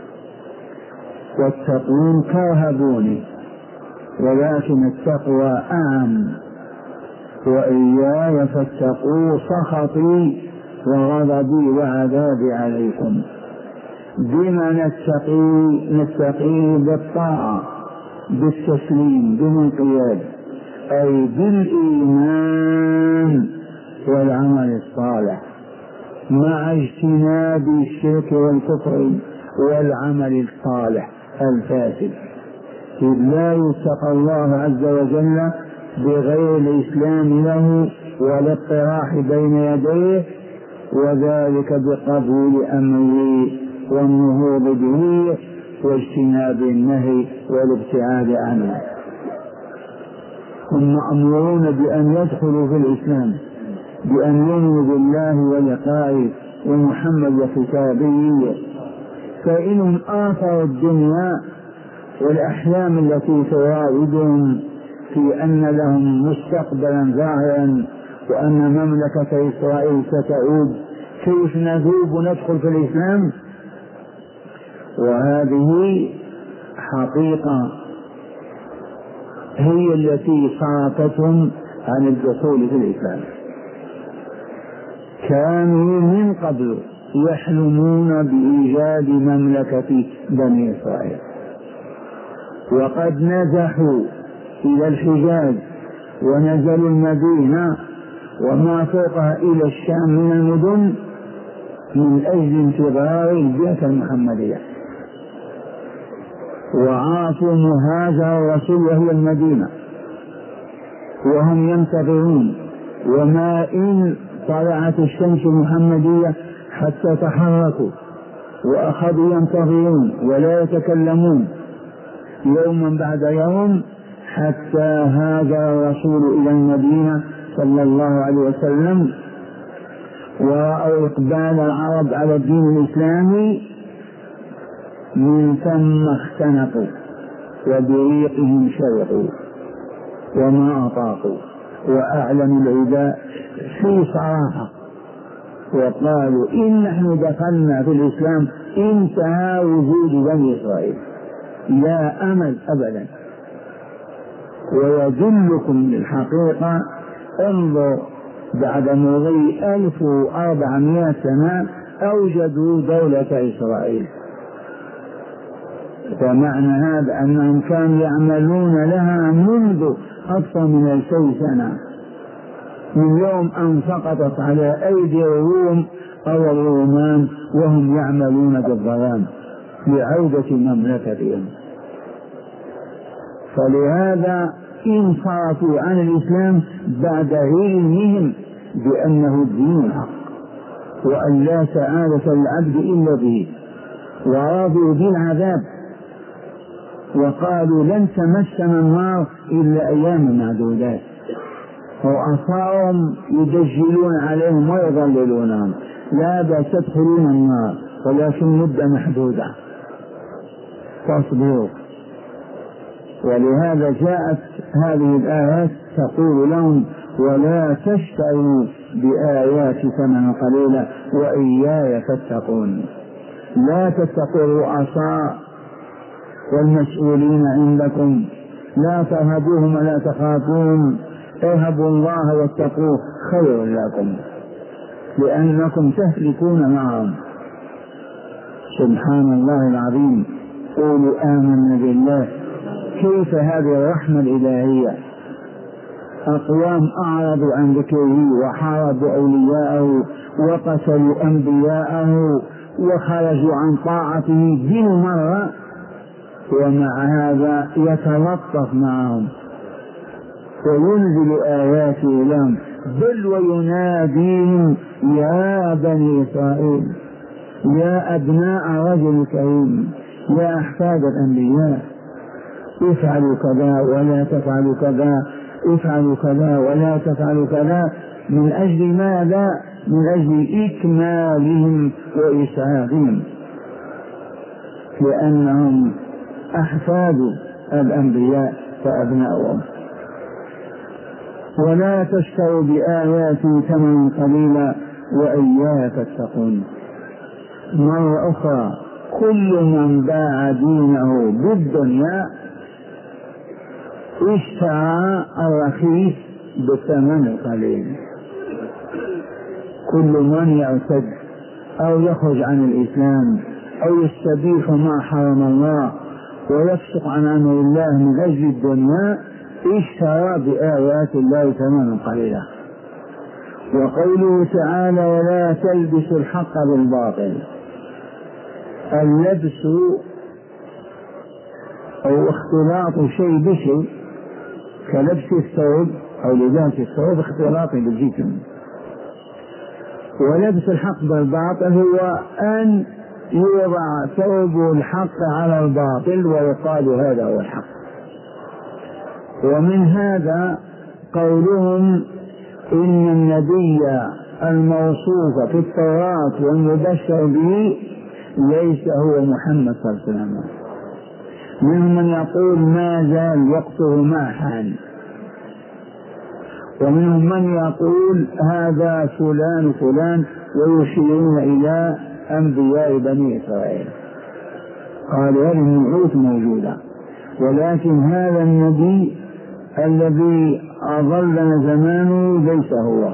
واتقون كرهبوني، ولكن التقوى أعم، وإياي فاتقوا سخطي وغضبي وعذابي عليكم. بما نتقي نتقي بالطاعة بالتسليم بالانقياد، أي بالإيمان والعمل الصالح مع اجتناب الشرك والكفر والعمل الصالح الفاسد. إذ لا يتقى الله عز وجل بغير الإسلام له والاقتراح بين يديه، وذلك بقبول أمره والنهوض به واجتناب النهي والابتعاد عنه. هم مأمورون بأن يدخلوا في الإسلام، بأن يؤمنوا بالله ولقائه ومحمد وكتابه، فإنهم آثروا الدنيا والأحلام التي تراودهم في أن لهم مستقبلا ظاهرا وأن مملكة إسرائيل ستعود، كيف نذوب وندخل في الإسلام؟ وهذه حقيقة هي التي صرفتهم عن الدخول في الإسلام. كانوا من قبل يحلمون بإيجاد مملكة بني إسرائيل، وقد نزحوا إلى الحجاز ونزلوا المدينة وما فوقها إلى الشام من المدن من أجل انتظار البعثة المحمدية، وعرفوا مهاجر الرسول وهي المدينة وهم ينتظرون، وما إن طلعت الشمس المحمدية حتى تحركوا وأخذوا ينتظرون ولا يتكلمون يوما بعد يوم، حتى هاجر الرسول إلى المدينة صلى الله عليه وسلم، ورأوا إقبال العرب على الدين الإسلامي، من ثم اختنقوا وبريقهم شرقوا وما أطاقوا، وأعلنوا العداء في صراحة وقالوا إن نحن دخلنا في الإسلام انتهى وجود بني إسرائيل، لا أمل أبدا. ويدلكم للحقيقة، انظر بعد مضي ألف وأربعمائة سنة أوجدوا دولة إسرائيل، فمعنى هذا أنهم كانوا يعملون لها منذ أكثر من ألفي سنة، من يوم أن سقطت على أيدي الروم أو الرومان وهم يعملون بالظلام لعودة مملكتهم. فلهذا انصرفوا عن الإسلام بعد علمهم بأنه الدين الحق وأن لا سعادة العبد إلا به، ورضوا بالعذاب وقالوا لن تمسنا النار إلا أيام معدودات، وأصارهم يدجلون عليهم ويضللونهم. لا بأس تدخلون النار ولكن مدة محدودة فاصبروا. ولهذا جاءت هذه الآيات تقول لهم ولا تشتروا بآيات ثمنا قليلا وإياي فاتقون. لا تتقوا الرؤساء والمسؤولين عندكم، لا تهبوهم ولا تخافون، ارهبوا الله واتقوه خير لكم لأنكم تهلكون معهم. سبحان الله العظيم. قولوا آمنا بالله. كيف هذه الرحمة الإلهية؟ أقوام أعرضوا عن ذكره وحاربوا أولياءه وقتلوا أنبياءه وخرجوا عن طاعته بالمرة، ومع هذا يتلطف معهم وينزل آياته لهم، بل ويناديهم يا بني إسرائيل، يا أبناء رجل كريم، يا أحفاد الأنبياء، افعلوا كذا ولا تفعلوا كذا، افعلوا كذا ولا تفعلوا كذا. من أجل ماذا؟ من أجل إكمالهم وإسعافهم، لأنهم أحفاد الأنبياء فأبناؤهم. ولا تشتروا بآياتي ثمنا قليلا وإياي فاتقون. مرة أخرى، كل من باع دينه بالدنيا اشترى الرخيص بالثمن القليل. كل من يرتد أو يخرج عن الإسلام أو يستبيح ما حرم الله ويفسق عن أمر الله من أجل الدنيا اشترى بآيات الله ثمنا قليلا. وقوله تعالى ولا تلبسوا الحق بالباطل. اللبس أو اختلاط شيء بشيء كلبس الثوب أو لباس الثوب اختلاط بالجسم، ولبس الحق بالباطل هو أن يوضع ثوب الحق على الباطل ويقال هذا هو الحق. ومن هذا قولهم إن النبي الموصوف في التوراة والمبشر به ليس هو محمد صلى الله عليه وسلم. منهم من يقول ما زال وقته ما حان، ومنهم من يقول هذا فلان فلان ويشيرون إلى أنبياء بني إسرائيل. قالوا هذه النعوت موجودة، ولكن هذا النبي الذي أضلنا زمانه ليس هو.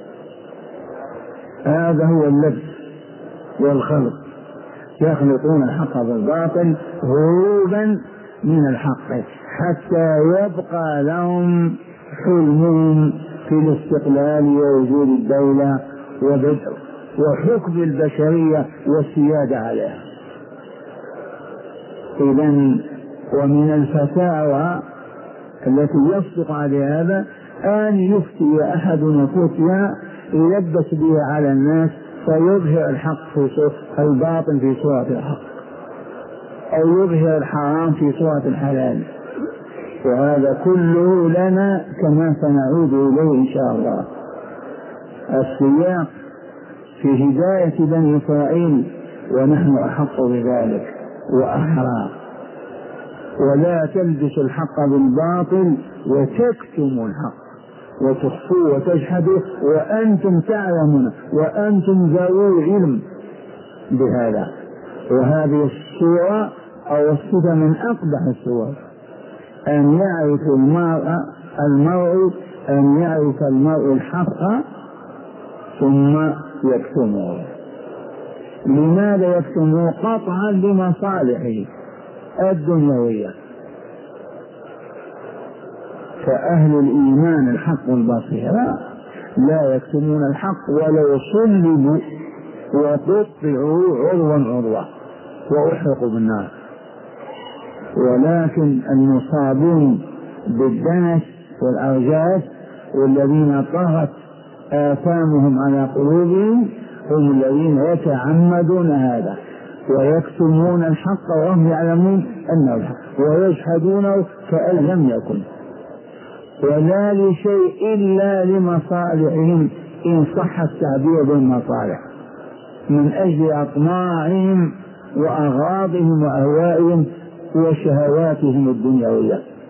هذا هو اللبس والخلط، يخلطون الحق بالباطل هروبا من الحق حتى يبقى لهم حلمهم في الاستقلال ووجود الدولة وحكم البشرية والسيادة عليها. إذن ومن الفتاوى التي يصدق على هذا أن يفتي أحدنا فتيا يلبس بها على الناس فيظهر الحق في صورة الباطل في صورة الحق، أو يظهر الحرام في صورة الحلال. وهذا كله لنا كما سنعود إليه إن شاء الله. السياق في هداية بني إسرائيل ونحن أحق بذلك وأحرى. ولا تلبسوا الحق بالباطل وتكتموا الحق وتخفوه وتجحدوه وأنتم تعلمون وأنتم ذوي علم بهذا. وهذه الصورة أو الصفة من أقبح الصور، أن يعرف المرء المرء أن يعرف المرء الحق ثم يكتمه. لماذا يكتمه؟ قطعا لمصالحه الدنيوية. فأهل الإيمان الحق والبصيرة لا يكتمون الحق ولو صلبوا وقطعوا عضوا عضوا وأحرقوا بالنار. ولكن المصابون بالدنس والأرجاس والذين طغت آثامهم على قلوبهم هم الذين يتعمدون هذا ويكتمون الحق وهم يعلمون أنه الحق ويشهدونه كأن لم يكن. ولا لشيء إلا لمصالحهم، إن صح التعبير بالمصالح، من أجل أطماعهم وأغراضهم وأهوائهم وشهواتهم الدنيوية.